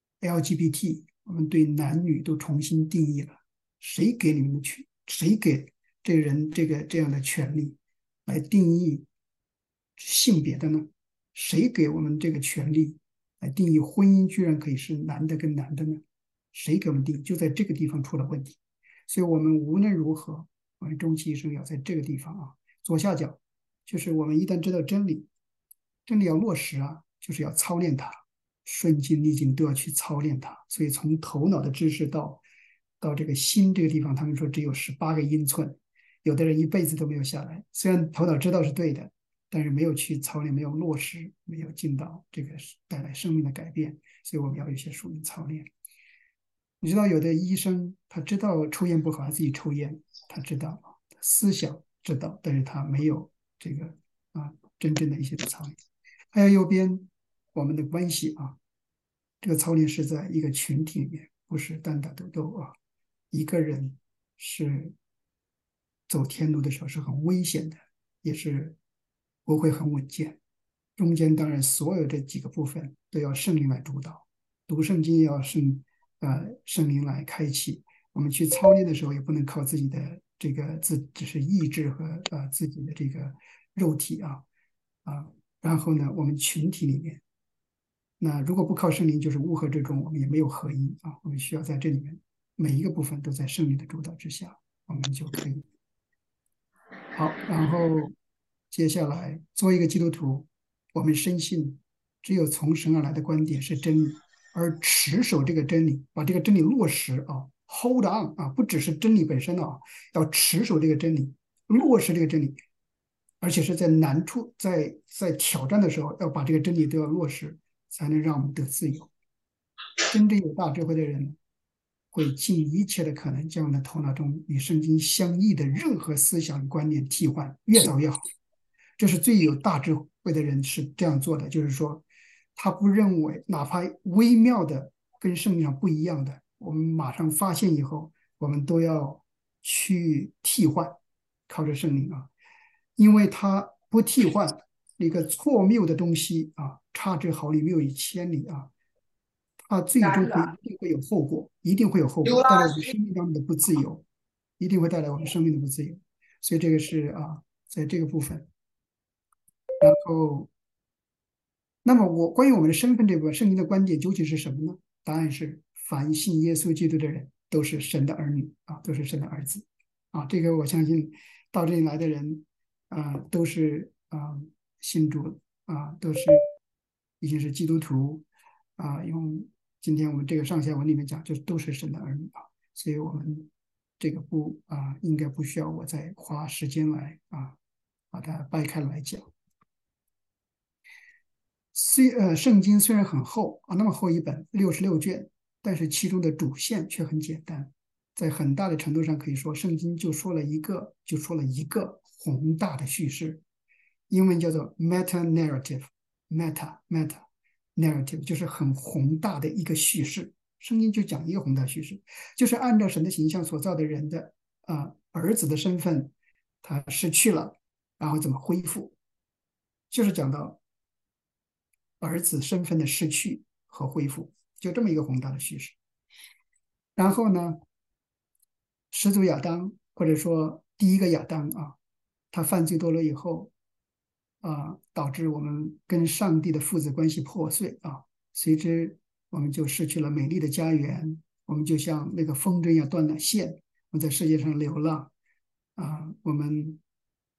A: ，LGBT 我们对男女都重新定义了。谁给你们的权？谁给这人这样的权利来定义性别的呢？谁给我们这个权利来定义婚姻居然可以是男的跟男的呢？谁给我们定义？就在这个地方出了问题。所以我们无论如何，我们终其一生要在这个地方啊，左下角就是我们一旦知道真理，真理要落实啊，就是要操练它，顺境逆境都要去操练它。所以从头脑的知识到这个心这个地方，他们说只有18个英寸，有的人一辈子都没有下来。虽然头脑知道是对的，但是没有去操练，没有落实，没有进到这个带来生命的改变。所以我们要有一些属灵操练。你知道，有的医生他知道抽烟不好，他自己抽烟，他知道思想知道，但是他没有这个真正的一些的操练。还有右边我们的关系啊，这个操练是在一个群体里面，不是单打独斗啊。一个人是走天路的时候是很危险的，也是不会很稳健。中间当然所有这几个部分都要圣灵来主导，读圣经要圣灵来开启。我们去操练的时候也不能靠自己的只是意志和自己的这个肉体啊。然后呢，我们群体里面，那如果不靠圣灵，就是乌合之众，我们也没有合一啊。我们需要在这里面每一个部分都在圣灵的主导之下，我们就可以好。然后接下来，作为一个基督徒，我们深信只有从神而来的观点是真理，而持守这个真理，把这个真理落实啊，hold on 啊，不只是真理本身啊，要持守这个真理，落实这个真理，而且是在难处、在挑战的时候，要把这个真理都要落实，才能让我们得自由。真正有大智慧的人，会尽一切的可能，将我们的头脑中与圣经相异的任何思想与观念替换，越早越好。这是最有大智慧的人是这样做的，就是说，他不认为哪怕微妙的跟圣经上不一样的，我们马上发现以后，我们都要去替换，靠着圣灵啊，因为他不替换一个错谬的东西啊，差之毫厘，谬以千里啊，它最终一定会有后果，一定会有后果，带来我们生命当中的不自由，一定会带来我们生命的不自由。所以这个是在这个部分。然后，那么关于我们的身份这部分，圣经的观点究竟是什么呢？答案是：凡信耶稣基督的人都是神的儿女啊，都是神的儿子啊。这个我相信到这里来的人都是信主都是已经是基督徒用今天我们这个上下文里面讲，就都是神的儿女啊。所以我们这个应该不需要我再花时间来把它掰开来讲。圣经虽然很厚那么厚一本66卷，但是其中的主线却很简单，在很大的程度上可以说，圣经就说了一个宏大的叙事，英文叫做 meta narrative，meta narrative 就是很宏大的一个叙事。圣经就讲一个宏大叙事，就是按照神的形象所造的人的儿子的身份，他失去了，然后怎么恢复，就是讲到儿子身份的失去和恢复，就这么一个宏大的叙事。然后呢，始祖亚当或者说第一个亚当他犯罪堕落以后导致我们跟上帝的父子关系破碎随之我们就失去了美丽的家园，我们就像那个风筝一样断了线，我们在世界上流浪我们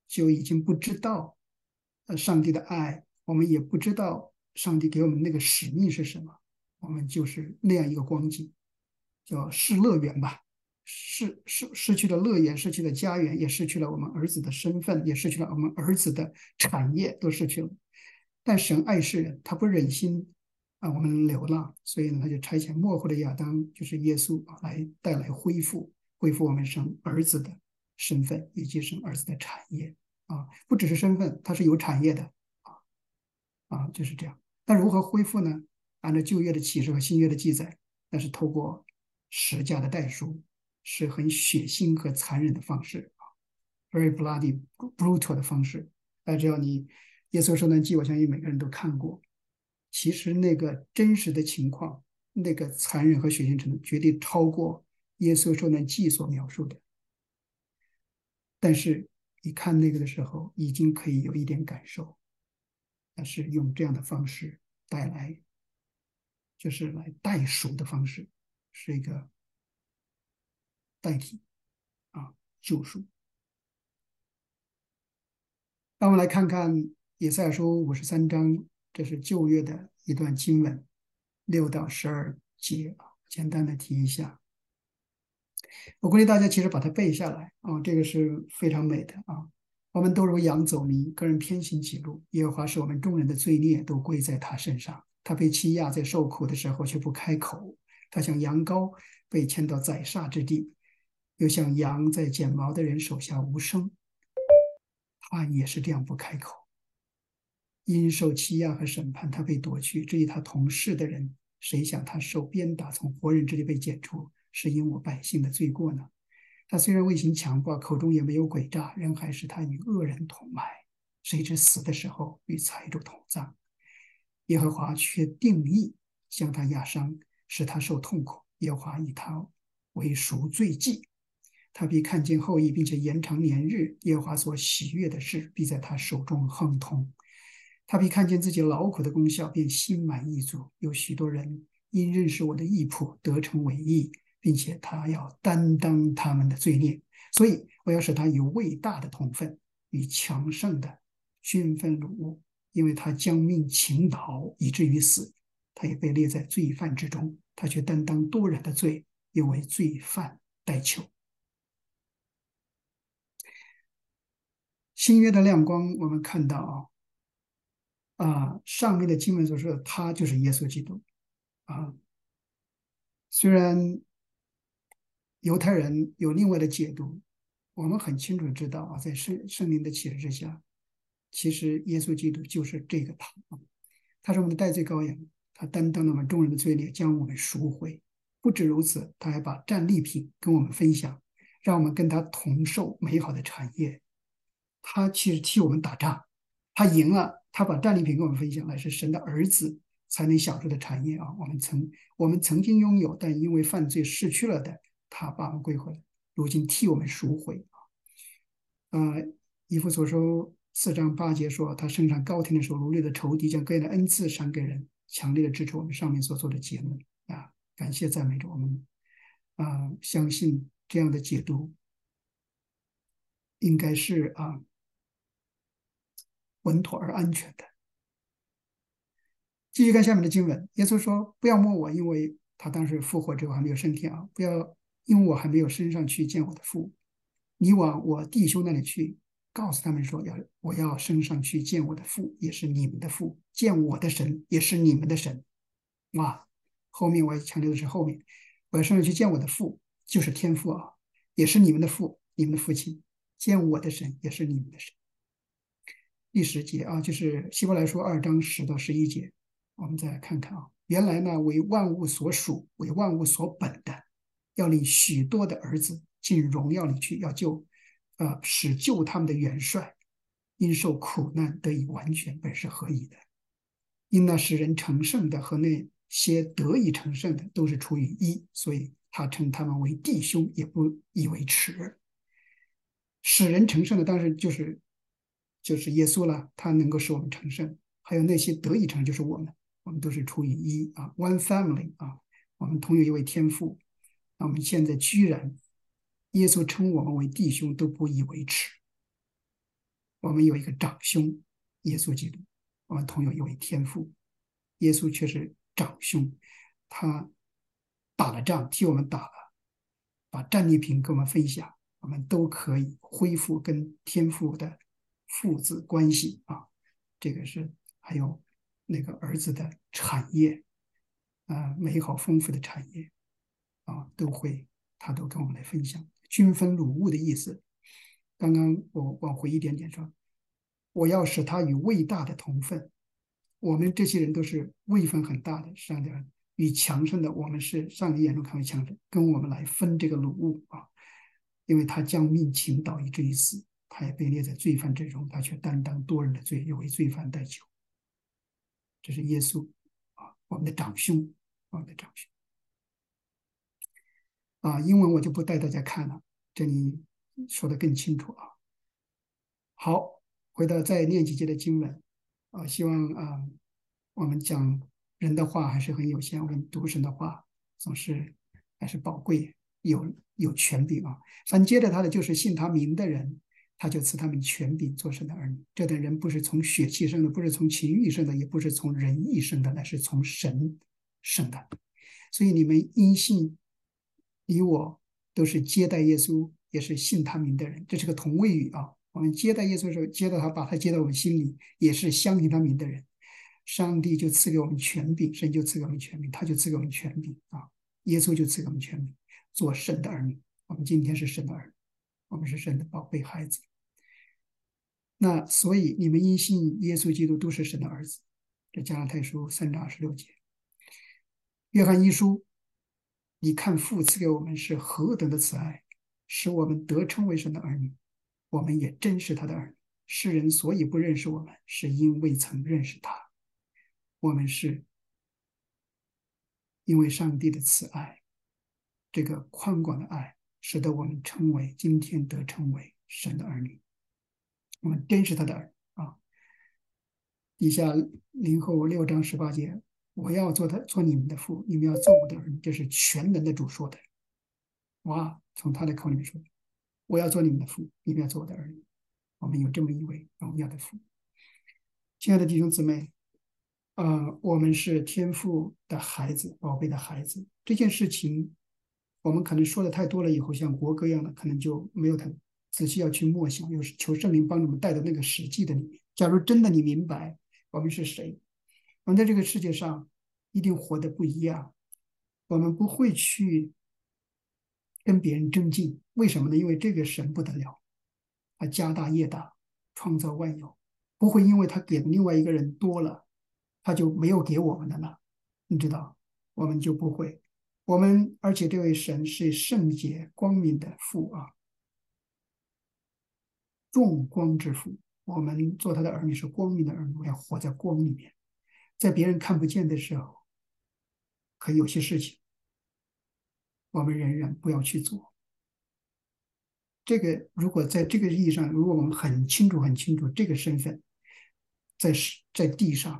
A: 就已经不知道上帝的爱，我们也不知道上帝给我们那个使命是什么，我们就是那样一个光景，叫失乐园吧。失去了乐园，失去了家园，也失去了我们儿子的身份，也失去了我们儿子的产业，都失去了。但神爱世人，他不忍心我们流浪，所以呢，他就差遣末后的亚当，就是耶稣来带来恢复我们生儿子的身份，以及生儿子的产业不只是身份，他是有产业的就是这样。那如何恢复呢？按照旧约的启示和新约的记载，那是透过十架的代赎，是很血腥和残忍的方式very bloody brutal 的方式。只要你耶稣受难记，我相信每个人都看过。其实那个真实的情况，那个残忍和血腥程度，绝对超过耶稣受难记所描述的。但是你看那个的时候，已经可以有一点感受，那是用这样的方式带来，就是来代赎的方式，是一个代替救赎。那我们来看看以赛亚书53章，这是旧约的一段经文6到12节简单的提一下。我鼓励大家其实把它背下来这个是非常美的我们都如羊走迷，个人偏行己路。耶和华使我们众人的罪孽都归在他身上。他被欺压，在受苦的时候却不开口。他像羊羔被牵到宰杀之地，又像羊在剪毛的人手下无声。他也是这样不开口。因受欺压和审判，他被夺去。至于他同事的人，谁想他受鞭打，从活人之地被剪除，是因我百姓的罪过呢？他虽然未行强暴，口中也没有诡诈，人还使他与恶人同埋。谁知死的时候与财主同葬。耶和华却定义将他压伤，使他受痛苦。耶和华以他为赎罪祭。他必看见后裔，并且延长年日。耶和华所喜悦的事，必在他手中亨通。他必看见自己劳苦的功效，便心满意足。有许多人因认识我的义仆，得成为义，并且他要担当他们的罪孽。所以我要使他有伟大的同分，与强盛的均分辱物，因为他将命倾倒，以至于死。他也被列在罪犯之中，他却担当多人的罪，又为罪犯代求。新约的亮光，我们看到上面的经文所说的，他就是耶稣基督啊。虽然犹太人有另外的解读，我们很清楚知道在圣灵的启示之下，其实耶稣基督就是这个他是我们的代罪羔羊，他担当了我们众人的罪孽，将我们赎回。不止如此，他还把战利品跟我们分享，让我们跟他同受美好的产业。他其实替我们打仗，他赢了，他把战利品跟我们分享，来是神的儿子才能享受的产业我们曾经拥有，但因为犯罪失去了的，他把我们归回来，如今替我们赎回以弗所书4章8节说，他升上高天的时候，如掠的仇敌将各样的恩赐赏给人，强烈的支持我们上面所做的结论感谢赞美着我们相信这样的解读应该是稳妥而安全的。继续看下面的经文，耶稣说：“不要摸我，因为他当时复活之后还没有升天不要因为我还没有升上去见我的父。你往我弟兄那里去，告诉他们说，我要升上去见我的父，也是你们的父；见我的神，也是你们的神。”后面我要强调的是后面，我要升上去见我的父，就是天父也是你们的父，你们的父亲；见我的神，也是你们的神。第10节就是希伯来书2章10到11节，我们再来看看原来呢，为万物所属，为万物所本的，要领许多的儿子进荣耀里去，要使救他们的元帅因受苦难得以完全，本是合宜的。因那使人成圣的和那些得以成圣的都是出于一，所以他称他们为弟兄，也不以为耻。使人成圣的当然就是耶稣了，他能够使我们成圣。还有那些得以成，就是我们都是出于一one family 我们同有一位天父。那我们现在居然耶稣称我们为弟兄都不以为耻。 我们有一个长兄耶稣基督，我们同有一位天父。耶稣却是长兄，他打了仗，替我们打了，把战利品跟我们分享，我们都可以恢复跟天父的父子关系啊。这个是还有那个儿子的产业美好丰富的产业啊，他都跟我们来分享。均分鲁物的意思，刚刚我往回一点点说，我要使他与位大的同分。我们这些人都是位分很大的，上帝与强盛的，我们是上帝眼中看为强盛，跟我们来分这个鲁物啊。因为他将命倾倒以至于死，他也被列在罪犯之中，他却担当多人的罪，又为罪犯代求。这是耶稣啊，我们的长兄，我们的长兄啊。英文我就不带大家看了，这里说的更清楚啊。好，回到再念几节的经文啊，希望我们讲人的话还是很有限，我们读神的话总是还是宝贵，有权柄啊。反接着他的就是信他名的人，他就赐他们权柄做神的儿女。这等人不是从血气生的，不是从情欲生的，也不是从人意生的，乃是从神生的。所以你们因信，你我都是接待耶稣，也是信他名的人，这是个同位语啊。我们接待耶稣的时候，接待他，把他接到我们心里，也是相信他名的人。上帝就赐给我们权柄，神就赐给我们权柄，他就赐给我们权柄啊。耶稣就赐给我们权柄，做神的儿女。我们今天是神的儿女，我们是神的宝贝孩子。那所以你们因信耶稣基督都是神的儿子。这加拉太书3章26节。约翰一书，你看父赐给我们是何等的慈爱，使我们得称为神的儿女。我们也真是他的儿女。世人所以不认识我们，是因为曾认识他。我们是因为上帝的慈爱，这个宽广的爱，使得我们今天得称为神的儿女。我们真是他的儿女啊。底下林后6章18节，我要做你们的父，你们要做我的儿女，这是全能的主说的。哇，从他的口里面说，我要做你们的父，你们要做我的儿女。我们有这么一位荣耀的父。亲爱的弟兄姊妹，我们是天父的孩子，宝贝的孩子。这件事情，我们可能说的太多了，以后像国歌一样的，可能就没有太仔细要去默想，又是求圣灵帮助我们带到那个实际的里面。假如真的你明白我们是谁，我们在这个世界上一定活得不一样。我们不会去跟别人争竞，为什么呢？因为这个神不得了，他家大业大，创造万有，不会因为他给另外一个人多了，他就没有给我们的了。你知道，我们就不会。而且这位神是圣洁光明的父啊，众光之父。我们做他的儿女是光明的儿女，要活在光里面。在别人看不见的时候，可有些事情我们仍然不要去做。这个如果在这个意义上，如果我们很清楚这个身份，在地上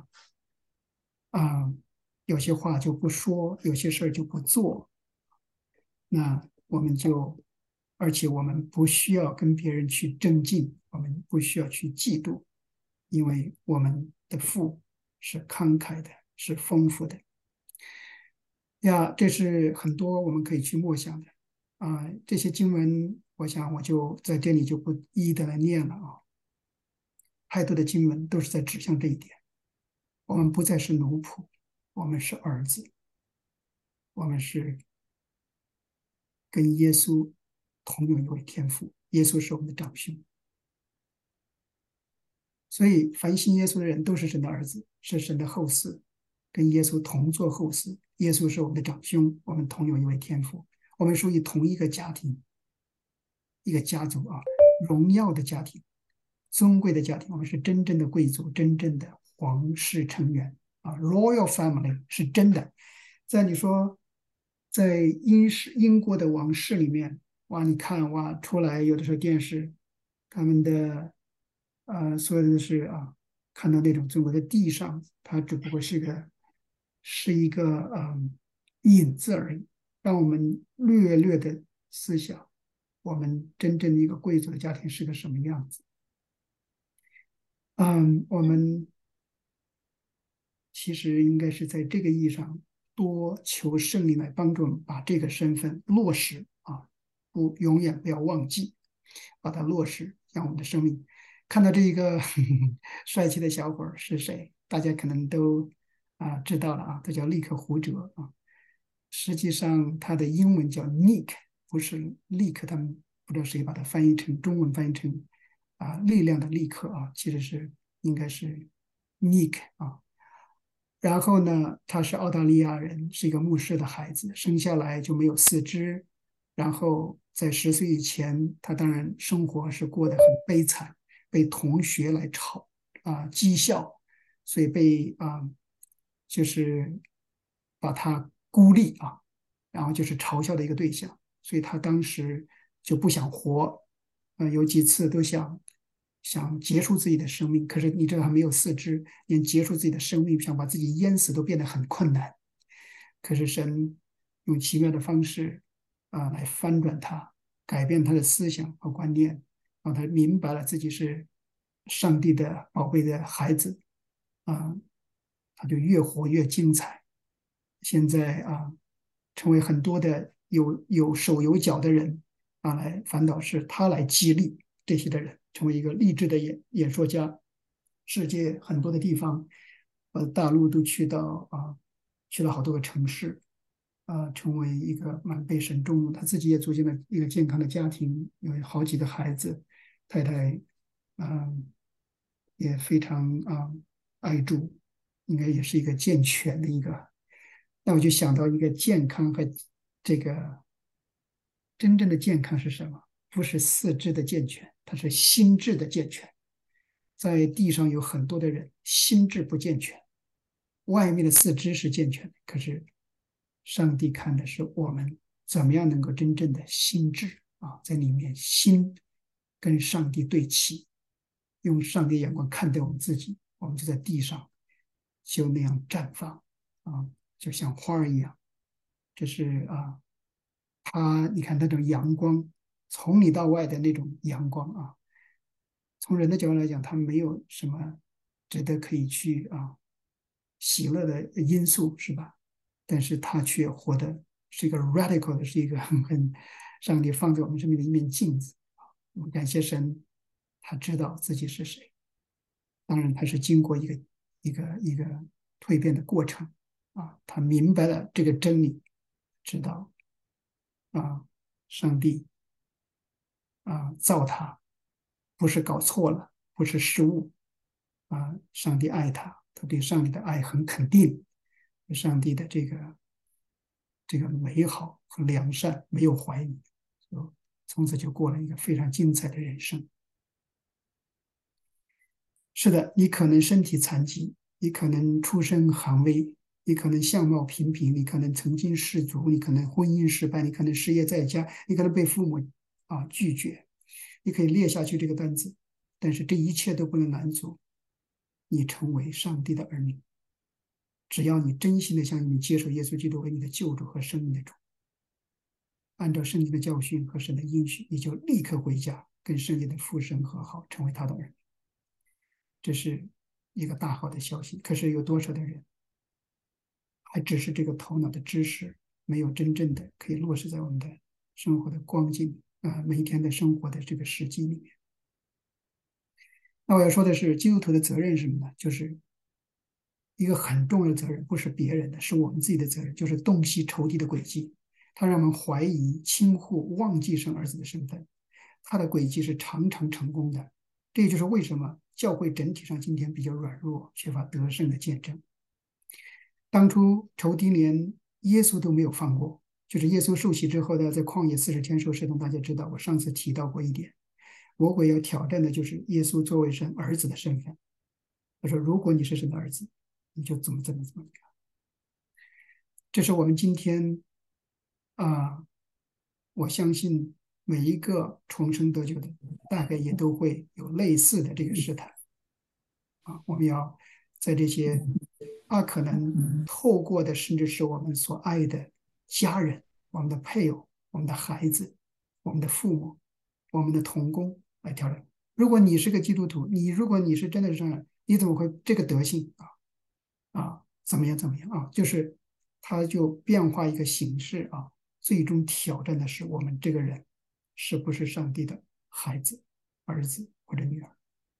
A: 有些话就不说，有些事儿就不做，那我们而且我们不需要跟别人去争竞，我们不需要去嫉妒，因为我们的父是慷慨的，是丰富的呀。这是很多我们可以去默想的这些经文，我想我就在这里就不一一的来念了啊。太多的经文都是在指向这一点，我们不再是奴仆，我们是儿子，我们是跟耶稣同有一位天父，耶稣是我们的长兄。所以凡信耶稣的人都是神的儿子，是神的后嗣，跟耶稣同作后嗣。耶稣是我们的长兄，我们同有一位天父，我们属于同一个家庭，一个家族啊，荣耀的家庭，尊贵的家庭。我们是真正的贵族，真正的皇室成员啊 ，Royal Family 是真的。你说，在英国的王室里面，哇，你看哇，出来有的时候电视，他们的所有的都是看到那种中国的地上，它只不过是一个影子而已，让我们略略的思想，我们真正的一个贵族的家庭是个什么样子。 我们其实应该是在这个意义上多求圣灵来帮助我们把这个身份落实啊，永远不要忘记把它落实，让我们的生命。看到这一个帅气的小伙儿是谁，大家可能都知道了啊，他叫利克胡哲啊。实际上他的英文叫 Nick，不是利克，他们不知道谁把它翻译成中文翻译成力量的力克啊，其实应该是 Nick 啊。然后呢，他是澳大利亚人，是一个牧师的孩子，生下来就没有四肢。然后在10岁以前，他当然生活是过得很悲惨，被同学来讥笑，所以就是把他孤立啊，然后就是嘲笑的一个对象。所以他当时就不想活，有几次都想结束自己的生命，可是你知道他没有四肢，连结束自己的生命，想把自己淹死都变得很困难。可是神用奇妙的方式来翻转他，改变他的思想和观念，让他明白了自己是上帝的宝贝的孩子啊，他就越活越精彩。现在成为很多的有手有脚的人反倒是他来激励这些的人，成为一个励志的演说家。世界很多的地方，大陆都去了好多个城市，成为一个蛮被神重用。他自己也组建了一个健康的家庭，有好几个孩子，太太，也非常爱主，应该也是一个健全的一个。那我就想到一个健康和这个真正的健康是什么？不是四肢的健全，它是心智的健全。在地上有很多的人心智不健全，外面的四肢是健全的，可是上帝看的是我们怎么样能够真正的心智在里面心跟上帝对齐，用上帝的眼光看待我们自己，我们就在地上就那样绽放就像花儿一样。这是你看那种阳光，从里到外的那种阳光从人的角度来讲，它没有什么值得可以去喜乐的因素，是吧？但是他却活的是一个 radical 的，是一个上帝放在我们生命的一面镜子。我们感谢神，他知道自己是谁。当然，他是经过一个蜕变的过程他明白了这个真理，知道上帝造他不是搞错了，不是失误上帝爱他，他对上帝的爱很肯定，对上帝的这个美好和良善没有怀疑，从此就过了一个非常精彩的人生。是的，你可能身体残疾，你可能出身寒微，你可能相貌平平，你可能曾经失足，你可能婚姻失败，你可能失业在家，你可能被父母拒绝，你可以列下去这个单子，但是这一切都不能拦阻你成为上帝的儿女。只要你真心的相信你接受耶稣基督为你的救主和生命的主，按照圣经的教训和神的应许，你就立刻回家跟圣经的父神和好，成为他的儿女。这是一个大好的消息。可是有多少的人还只是这个头脑的知识，没有真正的可以落实在我们的生活的光景每一天的生活的这个实际里面。那我要说的是，基督徒的责任是什么呢？就是一个很重要的责任，不是别人的，是我们自己的责任，就是洞悉仇敌的诡计。他让我们怀疑、轻忽、忘记生儿子的身份。他的诡计是常常成功的。这也就是为什么教会整体上今天比较软弱，缺乏得胜的见证。当初仇敌连耶稣都没有放过，就是耶稣受洗之后呢，在旷野40天受试探，大家知道，我上次提到过一点，魔鬼要挑战的就是耶稣作为神儿子的身份。他说：“如果你是神的儿子，你就怎么。”这是我们今天我相信每一个重生得救的，大概也都会有类似的这个试探我们要在这些可能透过的，甚至是我们所爱的家人、我们的配偶、我们的孩子、我们的父母、我们的同工来挑战。 如果你是个基督徒，如果你是真的是这样，你怎么会这个德性怎么样怎么样啊？就是他就变化一个形式啊，最终挑战的是我们这个人是不是上帝的孩子、儿子或者女儿。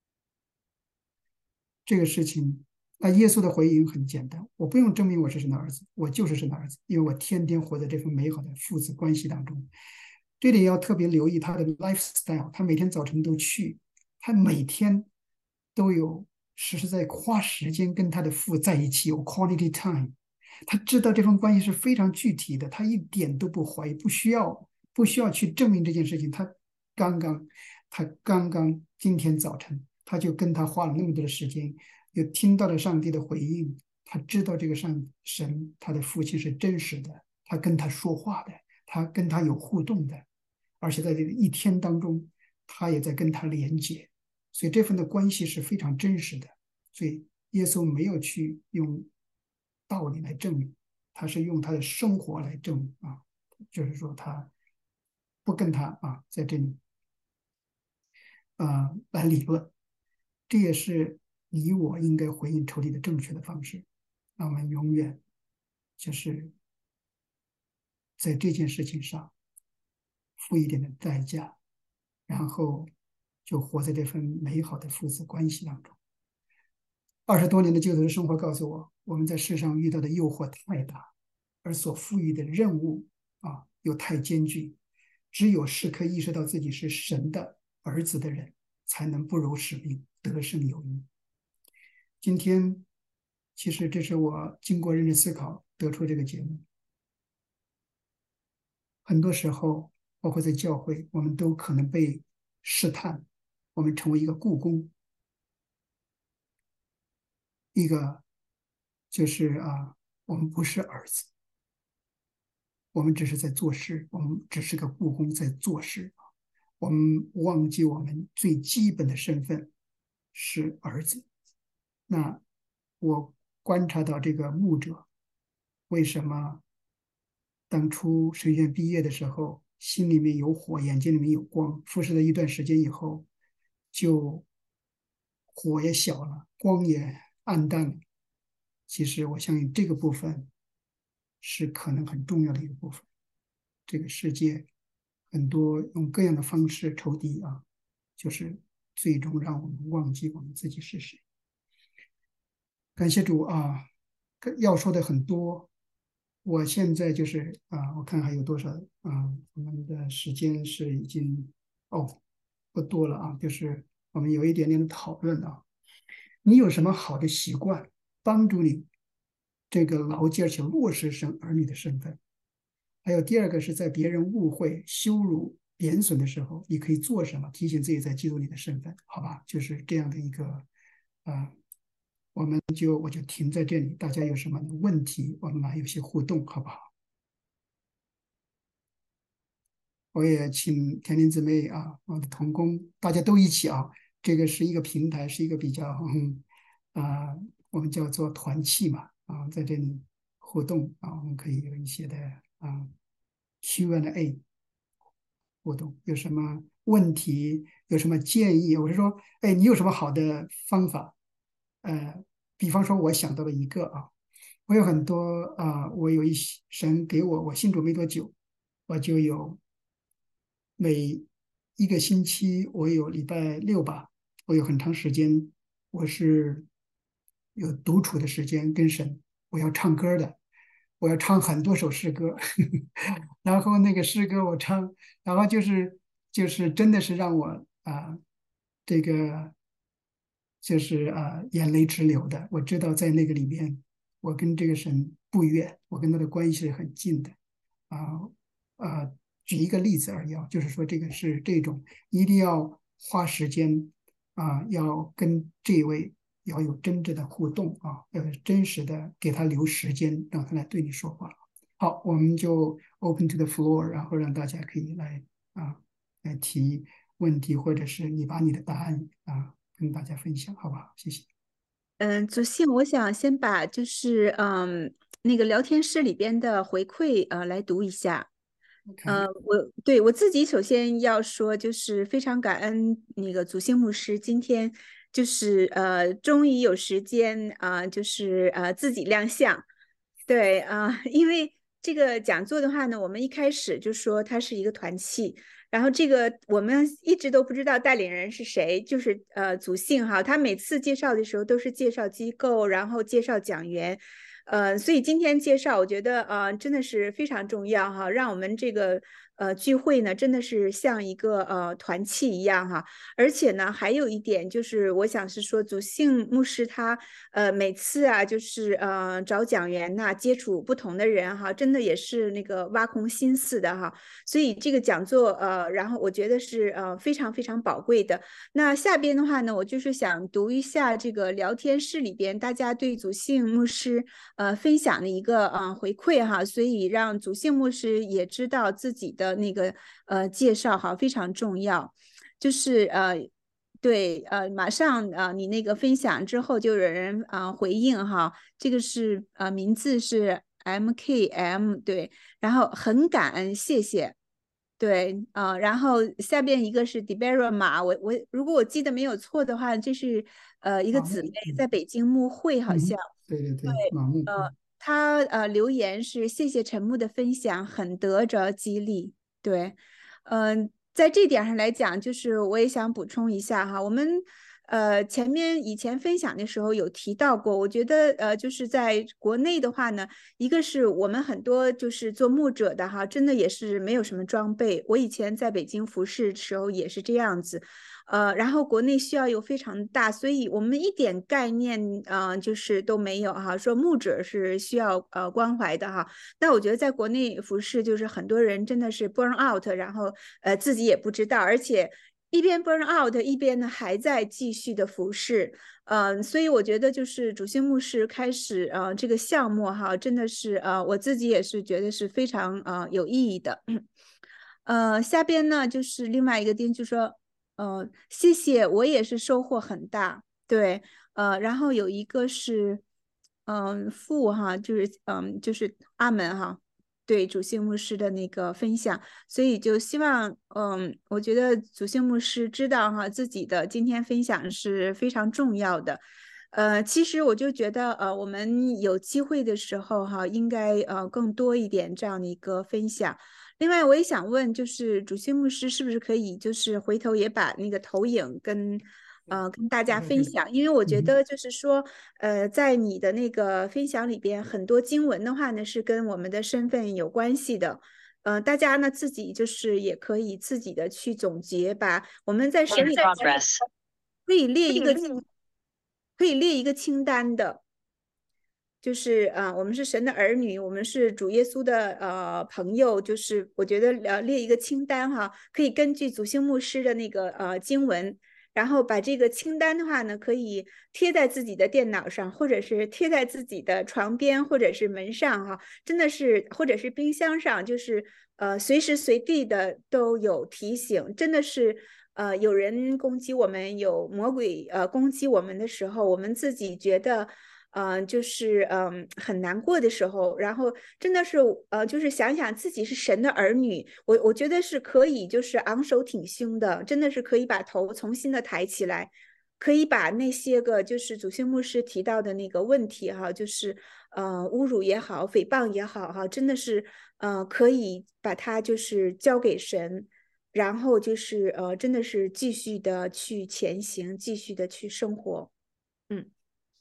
A: 这个事情，耶稣的回应很简单，我不用证明我是神的儿子，我就是神的儿子，因为我天天活在这份美好的父子关系当中。这里要特别留意他的 lifestyle，他每天早晨都去，他每天都有实在花时间跟他的父在一起，有 quality time。他知道这份关系是非常具体的，他一点都不怀疑，不需要去证明这件事情。刚刚他刚刚今天早晨，他就跟他花了那么多的时间，又听到了上帝的回应，他知道这个神他的父亲是真实的，他跟他说话的，他跟他有互动的，而且在这个一天当中，他也在跟他连接，所以这份的关系是非常真实的。所以耶稣没有去用道理来证明，他是用他的生活来证明啊，就是说他不跟他在这里来理论，这也是你我应该回应仇敌的正确的方式。那我们永远就是在这件事情上付一点的代价，然后就活在这份美好的父子关系当中。20多年的基督徒生活告诉我，我们在世上遇到的诱惑太大，而所赋予的任务又太艰巨。只有时刻意识到自己是神的儿子的人，才能不辱使命，得胜有余。今天，其实这是我经过认真思考得出这个结论。很多时候，包括在教会，我们都可能被试探，我们成为一个雇工，一个就是我们不是儿子，我们只是在做事，我们只是个雇工在做事。我们忘记我们最基本的身份是儿子。那我观察到这个牧者为什么当初神学院毕业的时候，心里面有火，眼睛里面有光，服侍了一段时间以后，就火也小了，光也暗淡了。其实我相信这个部分是可能很重要的一个部分。这个世界很多用各样的方式仇敌就是最终让我们忘记我们自己是谁。感谢主要说的很多，我现在就是我看还有多少我们的时间是已经不多了就是我们有一点点的讨论你有什么好的习惯帮助你这个牢记而且落实神儿女的身份？还有第二个是在别人误会、羞辱、贬损的时候，你可以做什么，提醒自己在基督里的身份？好吧，就是这样的一个我就停在这里。大家有什么问题，我们来有些互动，好不好？我也请甜甜姊妹我的同工，大家都一起这个是一个平台，是一个比较啊、我们叫做团契嘛在这里互动我们可以有一些的Q&A 互动，有什么问题，有什么建议？我是说，哎，你有什么好的方法？比方说，我想到了一个我有很多我有一些神给我信主没多久，我就有每一个星期，我有礼拜6吧，我有很长时间，我是有独处的时间跟神，我要唱歌的，我要唱很多首诗歌，然后那个诗歌我唱，然后就是真的是让我这个就是眼泪直流的。我知道在那个里面，我跟这个神不远，我跟他的关系是很近的啊举一个例子而已就是说这个是这种一定要花时间要跟这位要有真正的互动要真实的给他留时间，让他来对你说话。好，我们就 open to the floor，然后让大家可以来提问题，或者是你把你的答案跟大家分享，好不好？谢谢。
B: 祖信，我想先把那个聊天室里边的回馈来读一下。
A: OK，
B: 我自己首先要说，就是非常感恩那个祖兴牧师今天就是终于有时间就是自己亮相。对因为这个讲座的话呢，我们一开始就说它是一个团契，然后这个我们一直都不知道带领人是谁，就是祖兴哈，他每次介绍的时候都是介绍机构，然后介绍讲员。所以今天介绍，我觉得真的是非常重要哈，让我们这个聚会呢，真的是像一个团契一样哈。而且呢，还有一点就是，我想是说，祖兴牧师他每次就是找讲员呐、接触不同的人哈，真的也是那个挖空心思的哈。所以这个讲座然后我觉得是非常非常宝贵的。那下边的话呢，我就是想读一下这个聊天室里边大家对祖兴牧师分享的一个回馈哈，所以让祖兴牧师也知道自己的那个介绍哈非常重要，就是对马上你那个分享之后就有人回应哈，这个是名字是 MKM 对，然后很感恩谢谢。对然后下边一个是 Debera 马，我如果我记得没有错的话，这是一个
A: 马
B: 姊妹
A: 木，
B: 在北京牧会好像。
A: 对对对，马木，
B: 他留言是谢谢陈木的分享，很得着激励。对，在这点上来讲，就是我也想补充一下哈，我们前面以前分享的时候有提到过，我觉得就是在国内的话呢，一个是我们很多就是做牧者的哈，真的也是没有什么装备。我以前在北京服侍的时候也是这样子，然后国内需要又非常大，所以我们一点概念就是都没有哈，说牧者是需要关怀的哈。那我觉得在国内服侍，就是很多人真的是 burn out，然后自己也不知道，而且一边 burn out 一边呢还在继续的服侍。所以我觉得就是主兴牧师开始这个项目哈，真的是我自己也是觉得是非常有意义的。下边呢就是另外一个点，就说谢谢，我也是收获很大。对，然后有一个是父哈，就是阿门哈，对主兴牧师的那个分享，所以就希望我觉得主兴牧师知道哈自己的今天分享是非常重要的。其实我就觉得，我们有机会的时候哈，应该更多一点这样的一个分享。另外，我也想问，就是主席牧师是不是可以，就是回头也把那个投影跟大家分享？因为我觉得就是说，在你的那个分享里边，很多经文的话呢，是跟我们的身份有关系的。大家呢自己就是也可以自己的去总结，把我们在神里可以列一个可以列一个清单的。就是我们是神的儿女，我们是主耶稣的朋友，就是我觉得列一个清单哈，可以根据祖兴牧师的那个经文，然后把这个清单的话呢，可以贴在自己的电脑上，或者是贴在自己的床边，或者是门上哈，真的是或者是冰箱上，就是随时随地的都有提醒，真的是。有人攻击我们，有魔鬼攻击我们的时候，我们自己觉得就是很难过的时候，然后真的是就是想想自己是神的儿女，我觉得是可以就是昂首挺胸的，真的是可以把头重新的抬起来，可以把那些个就是祖兴牧师提到的那个问题哈，就是侮辱也好，诽谤也好哈，真的是可以把它就是交给神。然后就是真的是继续的去前行，继续的去生活。嗯。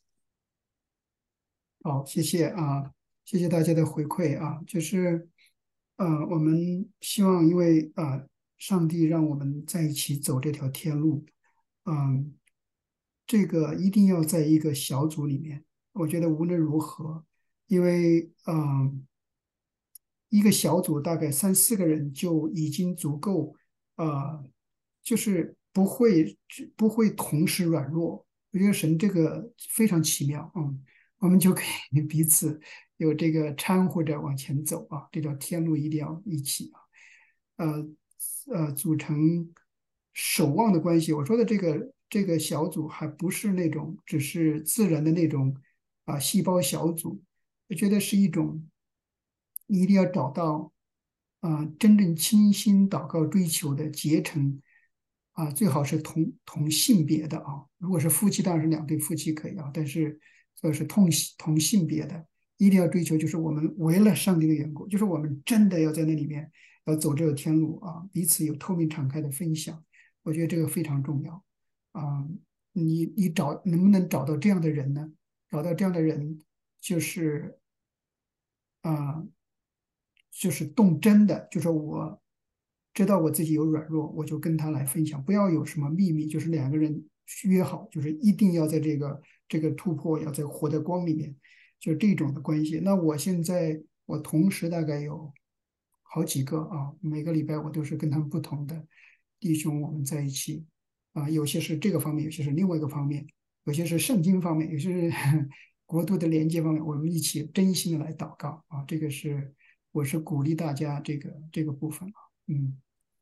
A: 好，谢谢啊，谢谢大家的回馈啊，就是我们希望，因为上帝让我们在一起走这条天路，嗯，这个一定要在一个小组里面。我觉得无论如何，因为一个小组大概三四个人就已经足够，就是不会同时软弱。我觉得神这个非常奇妙，我们就可以彼此有这个搀扶着往前走啊，这条天路一定要一起呃组成守望的关系。我说的这个小组还不是那种只是自然的那种细胞小组，我觉得是一种你一定要找到真正倾心祷告追求的结成最好是同性别的啊。如果是夫妻，当然是两对夫妻可以啊，但是要是同性别的，一定要追求，就是我们为了上帝的缘故，就是我们真的要在那里面要走这个天路啊，彼此有透明敞开的分享，我觉得这个非常重要啊。你能不能找到这样的人呢？找到这样的人，就是啊、就是动真的，就是我知道我自己有软弱，我就跟他来分享，不要有什么秘密，就是两个人约好，就是一定要在这个突破，要在活在光里面，就是这种的关系。那我现在我同时大概有好几个啊，每个礼拜我都是跟他们不同的弟兄我们在一起有些是这个方面，有些是另外一个方面，有些是圣经方面，有些是国度的连接方面，我们一起真心的来祷告啊，这个是我是鼓励大家这个部分啊。嗯。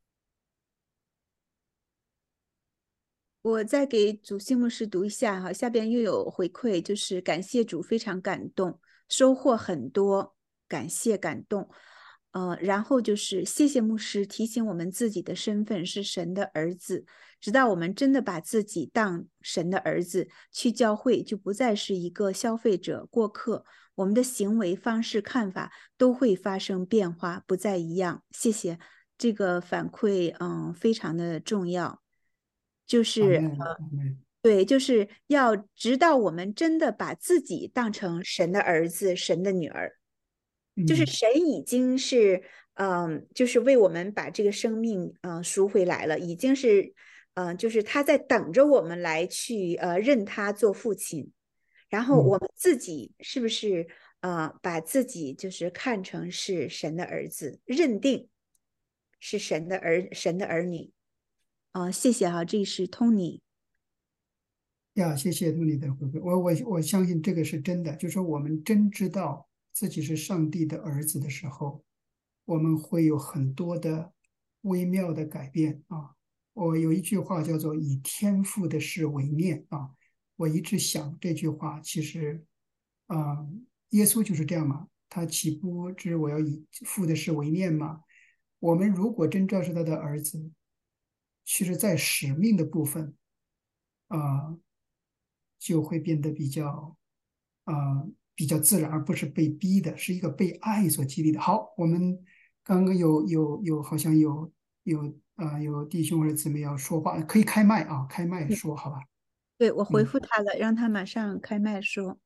B: 我再给主信牧师读一下哈，下边又有回馈，就是感谢主，非常感动，收获很多，感谢感动。然后就是谢谢牧师提醒我们自己的身份是神的儿子，直到我们真的把自己当神的儿子去教会，就不再是一个消费者过客，我们的行为方式看法都会发生变化，不再一样。谢谢这个反馈，非常的重要。就是
A: 阿门，阿门。
B: 对，就是要直到我们真的把自己当成神的儿子、神的女儿，就是
A: 嗯
B: 神已经是，就是为我们把这个生命，赎回来了，已经是，就是他在等着我们来去，认他做父亲，然后
A: 嗯。
B: 我们自己是不是，把自己就是看成是神的儿子，认定是神的儿女，谢谢哈，这是 Tony。
A: 呀，谢谢杜你的回馈，我相信这个是真的，就是说我们真知道自己是上帝的儿子的时候，我们会有很多的微妙的改变啊。我有一句话叫做“以天父的事为念”啊，我一直想这句话，其实啊，耶稣就是这样嘛，他岂不知我要以父的事为念吗？我们如果真知道是他的儿子，其实在使命的部分。啊、就会变得比较自然，而不是被逼的，是一个被爱所激励的。好，我们刚刚好像有弟兄或者姊妹要说话，可以开麦啊，开麦说好吧？
B: 对，我回
A: 嗯。
B: 复他了，让他马上开麦说。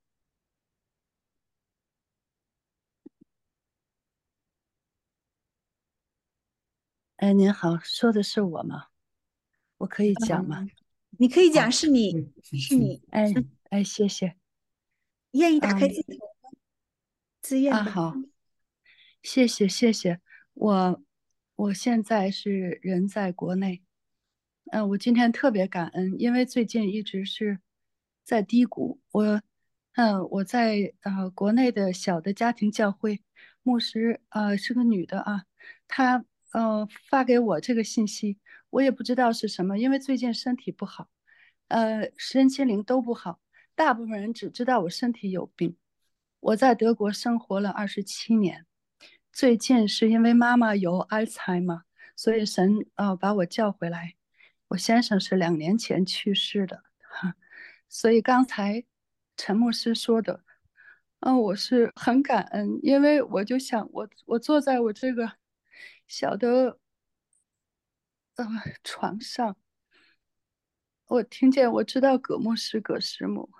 C: 哎，您好，说的是我吗？我可以讲吗？
B: 你可以讲
A: 好，
B: 是你，
A: 对，请。
B: 是你
C: 哎哎，谢谢。
B: 愿意打开
C: 嗯
B: 镜头，自愿的。
C: 好，谢谢谢谢。我现在是人在国内。我今天特别感恩，因为最近一直是在低谷。我在国内的小的家庭教会，牧师是个女的啊，她发给我这个信息，我也不知道是什么，因为最近身体不好，身心灵都不好，大部分人只知道我身体有病。我在德国生活了27年，最近是因为妈妈有阿尔茨海默，所以神把我叫回来。我先生是2年前去世的，所以刚才陈牧师说的，我是很感恩，因为我就想我坐在我这个小的床上，我听见我知道葛牧师葛师母，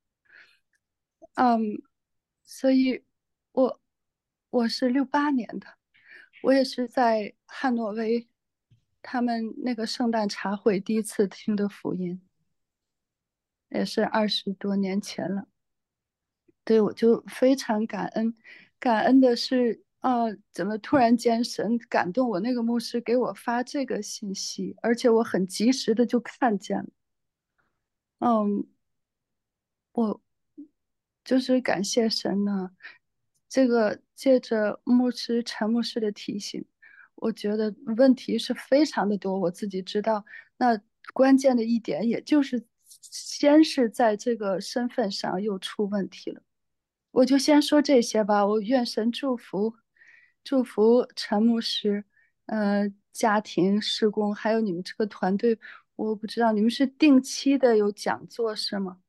C: 嗯，所以我我是68年的，我也是在汉诺威他们那个圣诞茶会第一次听的福音，也是20多年前了。对，我就非常感恩，感恩的是，怎么突然间神感动我那个牧师给我发这个信息，而且我很及时的就看见了。嗯，我就是感谢神呢，这个借着陈牧师的提醒，我觉得问题是非常的多，我自己知道。那关键的一点，也就是先是在这个身份上又出问题了。我就先说这些吧。我愿神祝福祝福陈牧师，家庭事工，还有你们这个团队。我不知道你们是定期的有讲座是吗？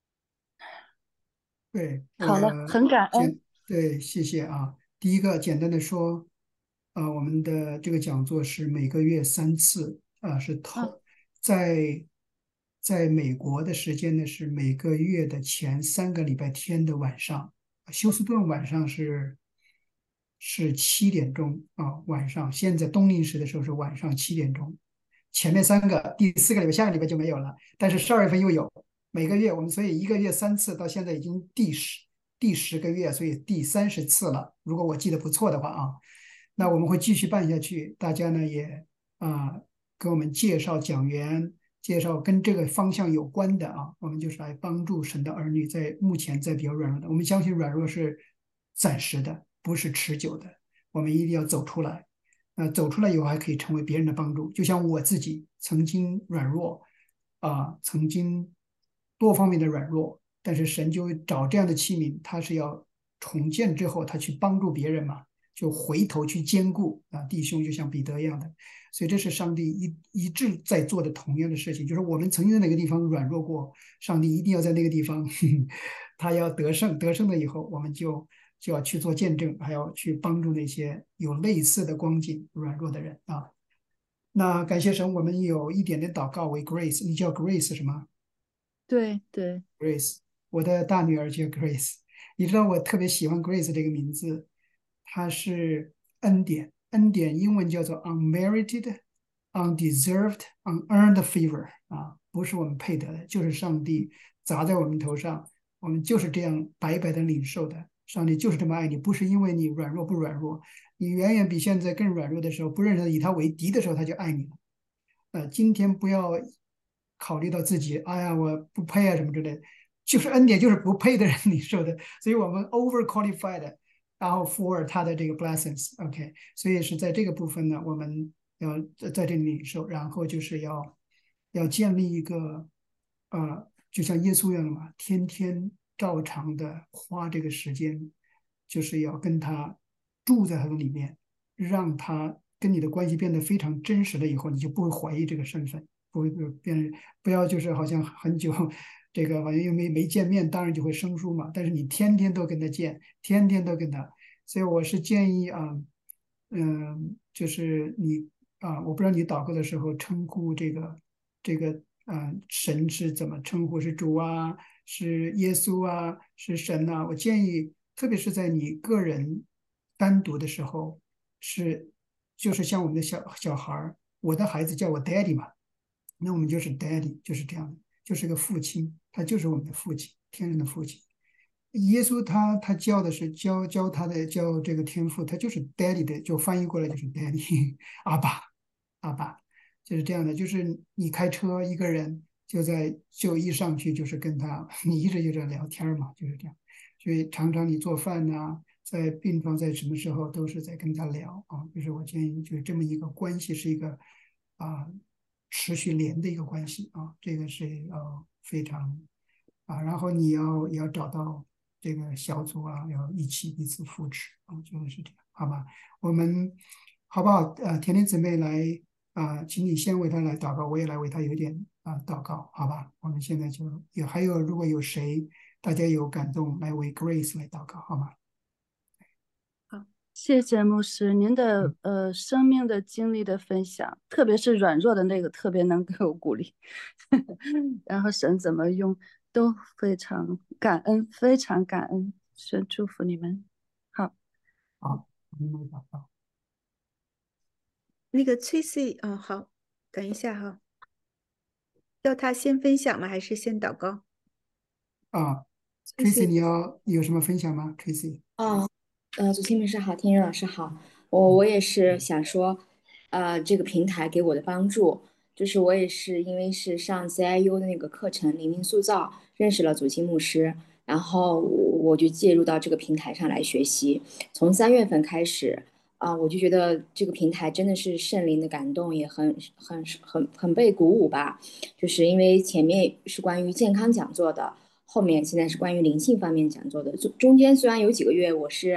A: 对，我
C: 好了，很感恩。
A: 对，谢谢啊。第一个简单的说，我们的这个讲座是每个月3次，
C: 嗯
A: 在在美国的时间呢是每个月的前3个礼拜天的晚上，休斯顿晚上是7点钟晚上，现在冬令时的时候是晚上7点钟。前面3个，第4个礼拜下个礼拜就没有了，但是12月份又有。每个月我们所以一个月3次，到现在已经第10个月，所以第30次了。如果我记得不错的话啊，那我们会继续办下去。大家呢也给我们介绍讲员，介绍跟这个方向有关的啊，我们就是来帮助神的儿女目前在比较软弱的。我们相信软弱是暂时的，不是持久的。我们一定要走出来。走出来以后还可以成为别人的帮助。就像我自己曾经软弱曾经多方面的软弱，但是神就找这样的器皿，他是要重建之后，他去帮助别人嘛，就回头去兼顾弟兄，就像彼得一样的。所以这是上帝一直在做的同样的事情，就是我们曾经在哪个地方软弱过，上帝一定要在那个地方，他要得胜，得胜了以后，我们就要去做见证，还要去帮助那些有类似的光景软弱的人啊。那感谢神，我们有一点点祷告为 Grace，你叫 Grace 什么
C: 对对，
A: ？Grace，我的大女儿叫 Grace。你知道我特别喜欢 Grace 这个名字，它是恩典，恩典英文叫做 unmerited、undeserved、unearned favor 不是我们配得的，就是上帝砸在我们头上，我们就是这样白白的领受的。上帝就是这么爱你，不是因为你软弱不软弱，你远远比现在更软弱的时候，不认识他以他为敌的时候，他就爱你了。今天不要考虑到自己，哎呀，我不配啊什么之类的，就是恩典就是不配的人领受的，所以我们 over qualified，然后 for 他的这个 blessings，OK，所以是在这个部分呢，我们要在这里领受，然后就是要建立一个就像耶稣一样的嘛，天天照常的花这个时间，就是要跟他住在他的里面，让他跟你的关系变得非常真实了以后，你就不会怀疑这个身份，不会变，不要就是好像很久，这个好像又没见面，当然就会生疏嘛。但是你天天都跟他见，天天都跟他，所以我是建议就是你我不知道你祷告的时候称呼这个神是怎么称呼，是主啊，是耶稣啊，是神呐、我建议，特别是在你个人单独的时候，是就是像我们的小孩儿，我的孩子叫我 daddy 嘛，那我们就是 daddy，就是这样的，就是个父亲，他就是我们的父亲，天然的父亲。耶稣他教的是教他的教这个天赋，他就是 daddy 的，就翻译过来就是 daddy，阿爸阿爸，就是这样的。就是你开车一个人就一上去就是跟他，你一直就在聊天嘛，就是这样。所以常常你做饭呐、在病房在什么时候都是在跟他聊就是我建议就是这么一个关系是一个啊、持续连的一个关系这个是非常然后也要找到这个小组要一起彼此扶持就是这样，好吧？我们好不好？甜甜姊妹来请你先为他来祷告，我也来为他有点祷告，好吧？我们现在就还有如果有谁大家有感动，来为 Grace 来祷告，好吗？
C: 好，谢谢牧师您的生命的经历的分享，特别是软弱的那个，特别能给我鼓励。然后神怎么用都非常感恩，非常感恩，神祝福你们。好，
A: 好，我们来祷告。
B: 那个崔 C 好，等一下哈，要他先分享吗？还是先祷告？
A: 崔 Tracy，
B: 崔
A: 你有什么分享吗？Tracy，
D: 哦，主持人是好，听任老师好，我也是想说，这个平台给我的帮助，就是我也是因为是上 CIU 的那个课程灵命塑造，认识了祖基牧师，然后我就介入到这个平台上来学习，从3月份开始，我就觉得这个平台真的是圣灵的感动，也很被鼓舞吧，就是因为前面是关于健康讲座的。后面现在是关于灵性方面讲座的，中间虽然有几个月我是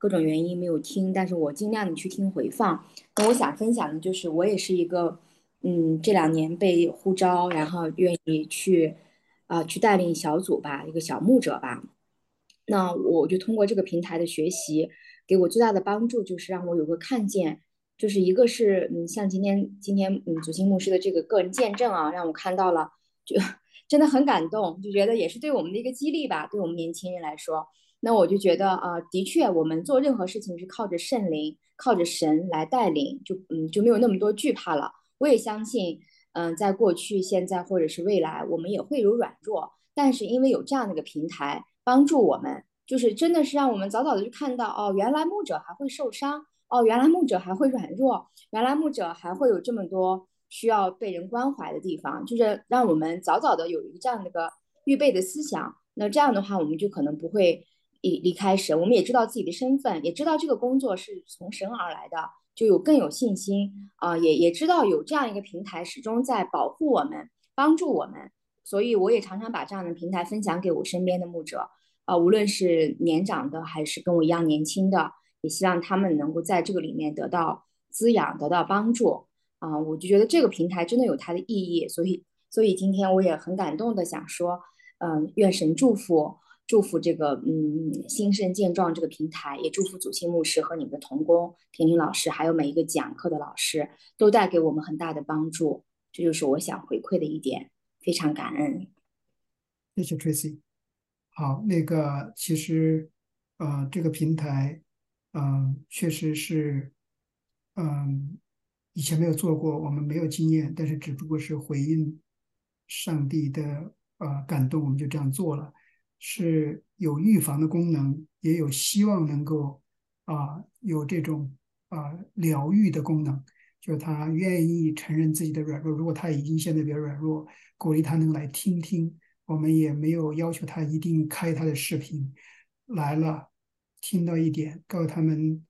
D: 各种原因没有听，但是我尽量的去听回放。那我想分享的就是，我也是一个，这2年被呼召，然后愿意去，去带领小组吧，一个小牧者吧。那我就通过这个平台的学习，给我最大的帮助就是让我有个看见，就是一个是，像今天祖新牧师的这个个人见证啊，让我看到了，就真的很感动，就觉得也是对我们的一个激励吧，对我们年轻人来说。那我就觉得的确，我们做任何事情是靠着圣灵、靠着神来带领，就没有那么多惧怕了。我也相信，在过去、现在或者是未来，我们也会有软弱，但是因为有这样的一个平台帮助我们，就是真的是让我们早早的就看到，哦，原来牧者还会受伤，哦，原来牧者还会软弱，原来牧者还会有这么多需要被人关怀的地方，就是让我们早早的有一个这样的一个预备的思想。那这样的话，我们就可能不会离开神，我们也知道自己的身份，也知道这个工作是从神而来的，就更有信心也知道有这样一个平台始终在保护我们，帮助我们。所以我也常常把这样的平台分享给我身边的牧者，无论是年长的还是跟我一样年轻的，也希望他们能够在这个里面得到滋养，得到帮助我就觉得这个平台真的有它的意义，所以今天我也很感动的想说，愿神祝福这个新生健壮这个平台，也祝福祖新牧师和你们的同工婷婷老师，还有每一个讲课的老师，都带给我们很大的帮助。这就是我想回馈的一点，非常感恩。
A: 谢谢 Tracy。好，那个其实这个平台确实是以前没有做过，我们没有经验，但是只不过是回应上帝的感动，我们就这样做了，是有预防的功能，也有希望能够有这种疗愈的功能，就是他愿意承认自己的软弱，如果他已经现在比较软弱，鼓励他能来听听，我们也没有要求他一定开他的视频，来了听到一点，告诉他们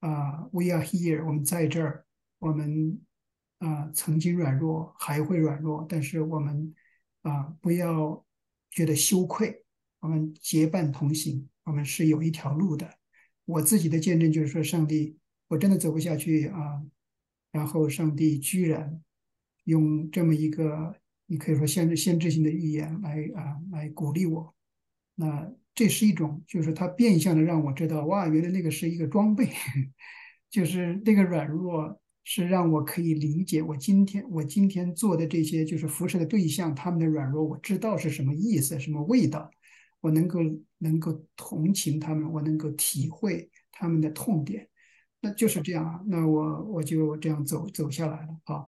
A: we are here，我们在这儿。我们曾经软弱，还会软弱，但是我们不要觉得羞愧，我们结伴同行，我们是有一条路的。我自己的见证就是说，上帝，我真的走不下去然后上帝居然用这么一个你可以说先知性的预言来鼓励我。那这是一种，就是他变相的让我知道，哇，原来那个是一个装备，就是那个软弱是让我可以理解我今天做的这些就是辐射的对象，他们的软弱，我知道是什么意思，什么味道，我能够同情他们，我能够体会他们的痛点，那就是这样啊。那我就这样走下来了啊。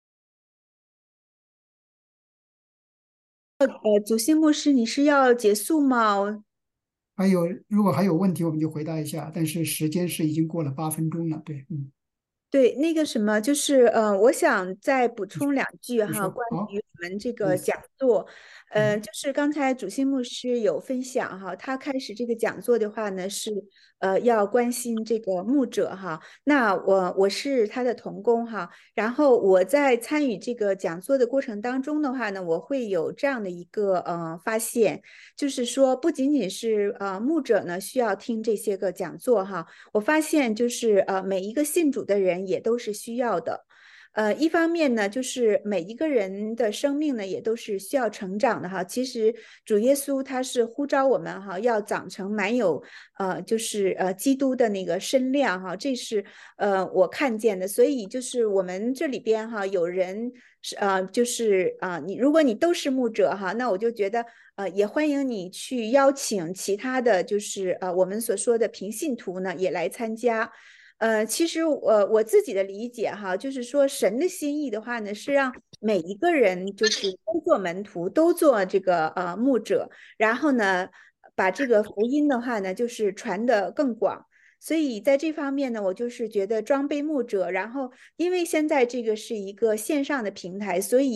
B: 祖新牧师，你是要结束吗？
A: 如果还有问题，我们就回答一下，但是时间是已经过了8分钟了，对，
B: 对，那个什么，就是我想再补充2句哈，
A: 你说
B: 关
A: 好
B: 于我们这个
A: ，please，
B: 讲座，就是刚才主心牧师有分享哈，他开始这个讲座的话呢是要关心这个牧者哈，那我是他的同工哈，然后我在参与这个讲座的过程当中的话呢，我会有这样的一个发现，就是说不仅仅是牧者呢需要听这些个讲座哈。我发现就是每一个信主的人也都是需要的。一方面呢，就是每一个人的生命呢，也都是需要成长的哈。其实主耶稣他是呼召我们哈，要长成满有就是基督的那个身量哈，这是我看见的。所以就是我们这里边哈，有人是就是如果你都是牧者哈，那我就觉得也欢迎你去邀请其他的就是我们所说的平信徒呢也来参加。其实我自己的理解哈，就是说神的心意的话呢，是让每一个人就是都做门徒，都做这个牧者，然后呢，把这个福音的话呢，就是传得更广。所以在这方面呢，我就是觉得装备牧者，然后因为现在这个是一个线上的平台，所以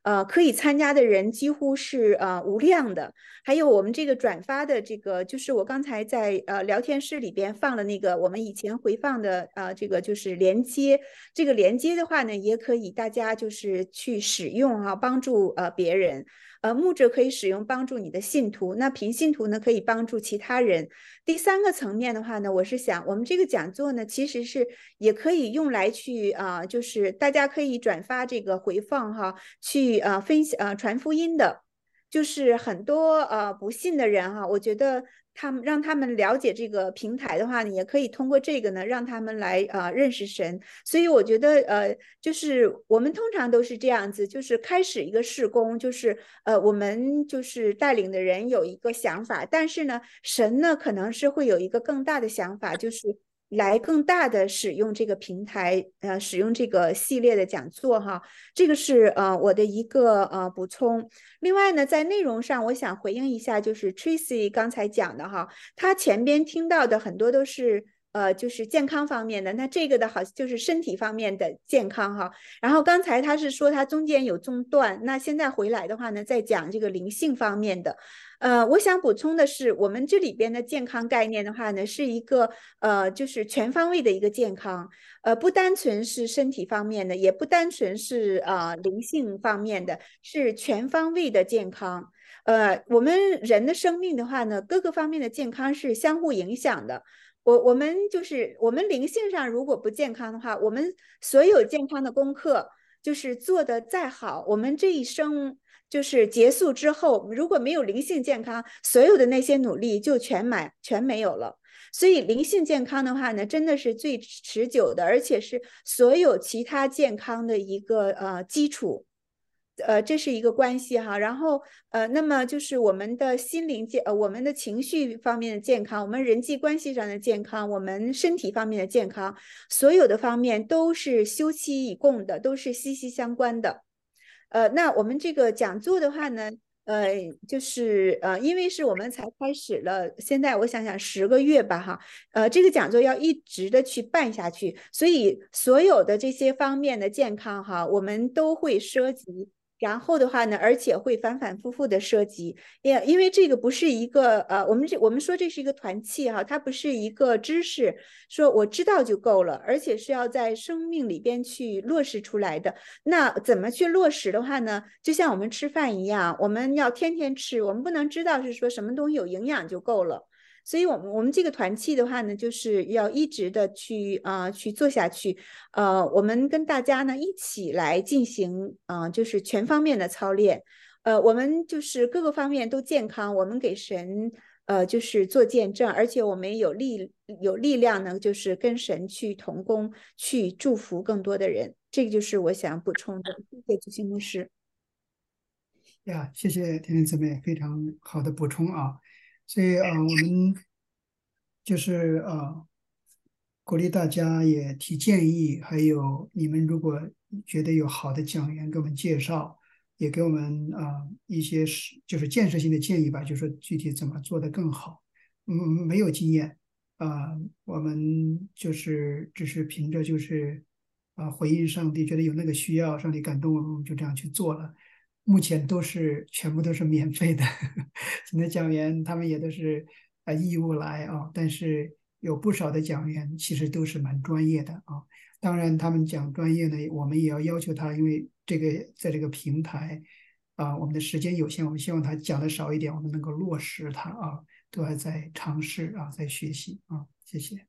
B: 可以参加的人几乎是无量的。还有我们这个转发的这个，就是我刚才在聊天室里边放了那个我们以前回放的这个就是连接，这个连接的话呢，也可以大家就是去使用帮助别人。牧者可以使用帮助你的信徒，那平信徒呢可以帮助其他人。第三个层面的话呢，我是想我们这个讲座呢，其实是也可以用来去就是大家可以转发这个回放去分享传福音的。就是很多不信的人我觉得让他们了解这个平台的话呢，也可以通过这个呢，让他们来认识神。所以我觉得就是我们通常都是这样子，就是开始一个事工，就是我们就是带领的人有一个想法，但是呢，神呢可能是会有一个更大的想法，就是来更大的使用这个平台，使用这个系列的讲座这个是我的一个补充。另外呢，在内容上，我想回应一下，就是 Tracy 刚才讲的他前边听到的很多都是就是健康方面的，那这个的好就是身体方面的健康然后刚才他是说他中间有中断，那现在回来的话呢，再讲这个灵性方面的。我想补充的是，我们这里边的健康概念的话呢，是一个就是全方位的一个健康，不单纯是身体方面的，也不单纯是灵性方面的，是全方位的健康。我们人的生命的话呢，各个方面的健康是相互影响的。我们就是我们灵性上如果不健康的话，我们所有健康的功课就是做得再好，我们这一生就是结束之后，如果没有灵性健康，所有的那些努力就全没有了。所以灵性健康的话呢，真的是最持久的，而且是所有其他健康的一个基础。这是一个关系然后那么就是我们的心灵我们的情绪方面的健康，我们人际关系上的健康，我们身体方面的健康，所有的方面都是休戚与共的，都是息息相关的。那我们这个讲座的话呢，就是因为是我们才开始了，现在我想想10个月吧这个讲座要一直的去办下去，所以所有的这些方面的健康我们都会涉及。然后的话呢，而且会反反复复的涉及，因为这个不是一个我们说这是一个团契它不是一个知识，说我知道就够了，而且是要在生命里边去落实出来的。那怎么去落实的话呢？就像我们吃饭一样，我们要天天吃，我们不能知道是说什么东西有营养就够了。所以我们这个团契的话呢，就是要一直的去去做下去。我们跟大家呢一起来进行就是全方面的操练。我们就是各个方面都健康，我们给神就是做见证，而且我们有力量呢，就是跟神去同工，去祝福更多的人。这个就是我想补充的。谢谢主席牧师。
A: 谢谢甜甜姊妹非常好的补充所以我们就是鼓励大家也提建议，还有你们如果觉得有好的讲员给我们介绍，也给我们一些就是建设性的建议吧，就是说具体怎么做得更好。没有经验我们就是只是凭着就是回应上帝，觉得有那个需要，上帝感动我们就这样去做了。目前全部都是免费的，请的讲员他们也都是义务来但是有不少的讲员其实都是蛮专业的当然他们讲专业呢，我们也要求他，因为这个在这个平台我们的时间有限，我们希望他讲的少一点，我们能够落实他都还在尝试在学习谢谢。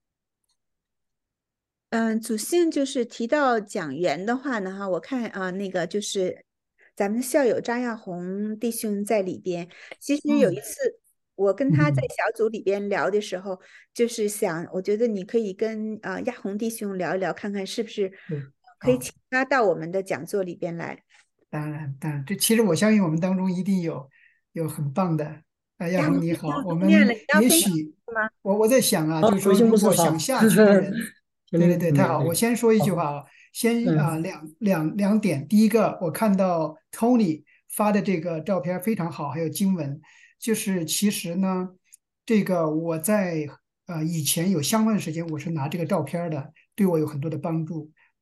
B: 祖信就是提到讲员的话呢我看那个就是咱们的校友张亚红弟兄在里边。其实有一次我跟他在小组里边聊的时候，就是想，我觉得你可以跟亚红弟兄聊一聊，看看是不是可以请他到我们的讲座里边来。
A: 当然，这其实我相信我们当中一定有很棒的亚红你好，我们也许我在想就是说如果想下去的人，对，太好。我先说一句话先两点。第一个，我看到 Tony 发的这个照片非常好，还有经文，就是其实呢，这个我在以前有相关的时间，我是拿这个照片的，对我有很多的帮助。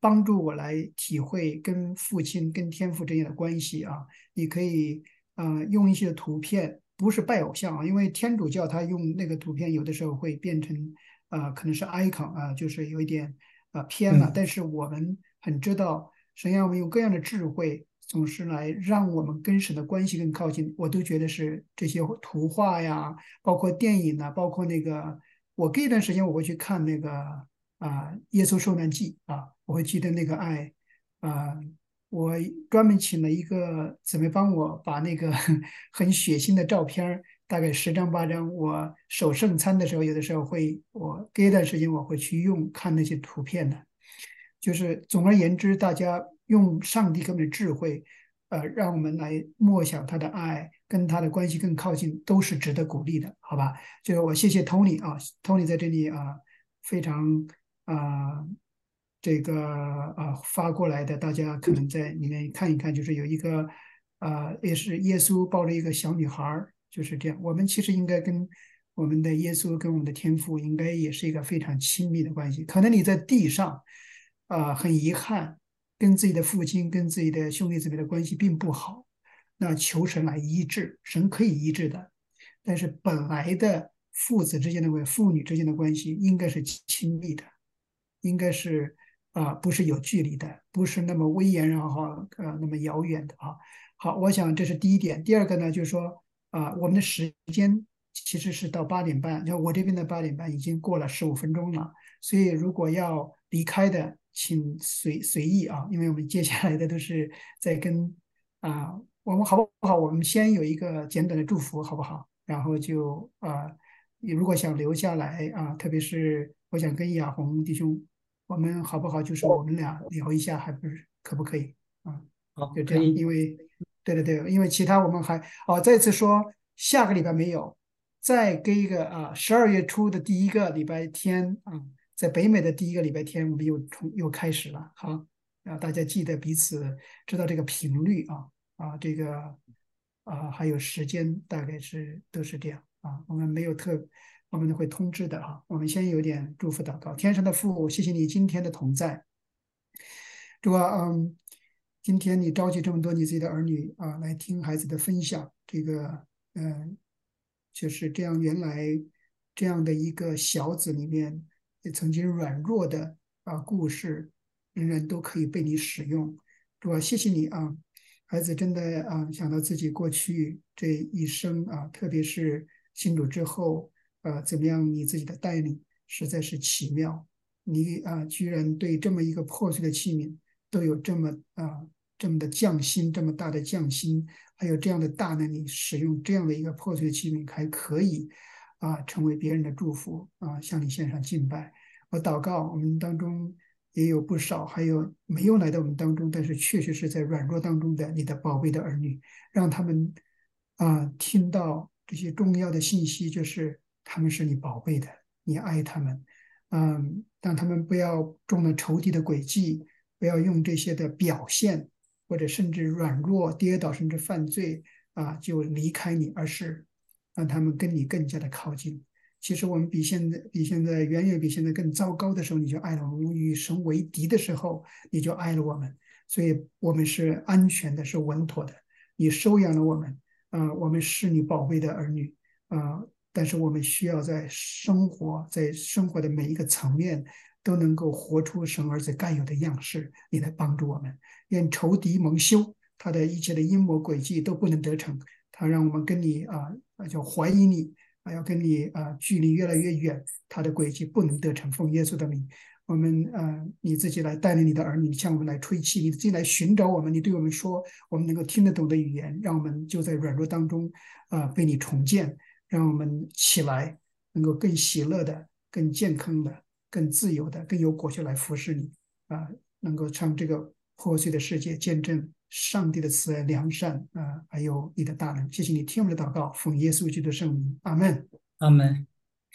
A: 帮助我来体会跟父亲、跟天父之间的关系啊。你可以用一些图片，不是拜偶像啊，因为天主教他用那个图片有的时候会变成可能是 icon 啊，就是有一点偏了。但是我们很知道，神让我们用各样的智慧，总是来让我们跟神的关系更靠近。我都觉得是这些图画呀，包括电影啊，包括那个，我隔一段时间我会去看那个耶稣受难记》啊，我会记得那个爱啊。我专门请了一个姊妹帮我把那个很血腥的照片儿，大概10张8张，我守圣餐的时候，有的时候我隔一段时间我会去看那些图片的。就是总而言之，大家用上帝给我们的智慧，让我们来默想他的爱，跟他的关系更靠近，都是值得鼓励的，好吧？就是我谢谢 Tony 啊，Tony 在这里非常啊、这个发过来的，大家可能在里面看一看，就是有一个也是耶稣抱着一个小女孩儿，就是这样。我们其实应该跟我们的耶稣跟我们的天父应该也是一个非常亲密的关系。可能你在地上很遗憾，跟自己的父亲跟自己的兄弟姊妹的关系并不好，那求神来医治，神可以医治的。但是本来的父子之间的关系，父女之间的关系应该是亲密的，应该是不是有距离的，不是那么威严，然后那么遥远的啊。好，我想这是第一点。第二个呢，就是说我们的时间其实是到8点半，像我这边的8点半已经过了15分钟了，所以如果要离开的，请随意啊，因为我们接下来的都是在跟我们好不好？我们先有一个简短的祝福，好不好？然后就你如果想留下来特别是我想跟亚红弟兄，我们好不好？就是我们俩聊一下，还不是可不可以啊？
E: 好，
A: 就这样，
E: 可以。
A: 因为对对对，因为其他我们还再次说，下个礼拜没有，再跟一个12月初的第一个礼拜天在北美的第一个礼拜天，我们又开始了。好，大家记得彼此知道这个频率这个还有时间，大概都是这样我们没有我们会通知的我们先有点祝福祷告。天上的父，谢谢你今天的同在。主今天你召集这么多你自己的儿女来听孩子的分享，这个就是这样，原来这样的一个小子里面，也曾经软弱的故事，仍然都可以被你使用。主谢谢你孩子真的想到自己过去这一生特别是信主之后怎么样你自己的带领实在是奇妙。你居然对这么一个破碎的器皿都有这么的匠心，这么大的匠心，还有这样的大能力，使用这样的一个破碎的器皿，还可以成为别人的祝福向你献上敬拜。我祷告，我们当中也有不少，还有没有来到我们当中，但是确实是在软弱当中的你的宝贝的儿女，让他们听到这些重要的信息，就是他们是你宝贝的，你爱他们。让他们不要中了仇敌的诡计，不要用这些的表现，或者甚至软弱、跌倒，甚至犯罪就离开你，而是让他们跟你更加的靠近。其实我们比现在远远比现在更糟糕的时候，你就爱了我们；与神为敌的时候，你就爱了我们。所以我们是安全的，是稳妥的。你收养了我们，我们是你宝贝的儿女，但是我们需要在生活的每一个层面都能够活出神儿子该有的样式，你来帮助我们。愿仇敌蒙羞，他的一切的阴谋诡计都不能得逞。他让我们跟你就怀疑你要跟你距离越来越远，他的诡计不能得逞。奉耶稣的名，我们你自己来带领你的儿女，向我们来吹气，你自己来寻找我们，你对我们说我们能够听得懂的语言，让我们就在软弱当中被你重建，让我们起来能够更喜乐的、更健康的、更自由的、更有果效来服侍你能够让这个破碎的世界见证上帝的慈爱、良善还有你的大能。谢谢你听我们的祷告，奉耶稣基督的圣名，阿门。
E: 阿门。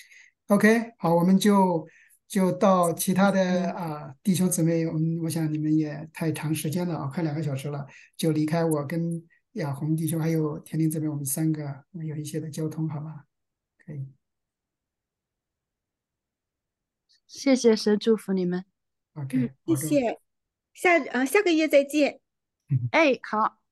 A: OK，好，我们就到其他的弟兄姊妹，我想你们也太长时间了快2个小时了，就离开我跟亚红弟兄还有田林姊妹，我们3个有一些的交通，好吗？可以。
C: 谢谢神祝福你们。
A: OK，
B: 谢谢。 下个月再见。
C: 哎，好。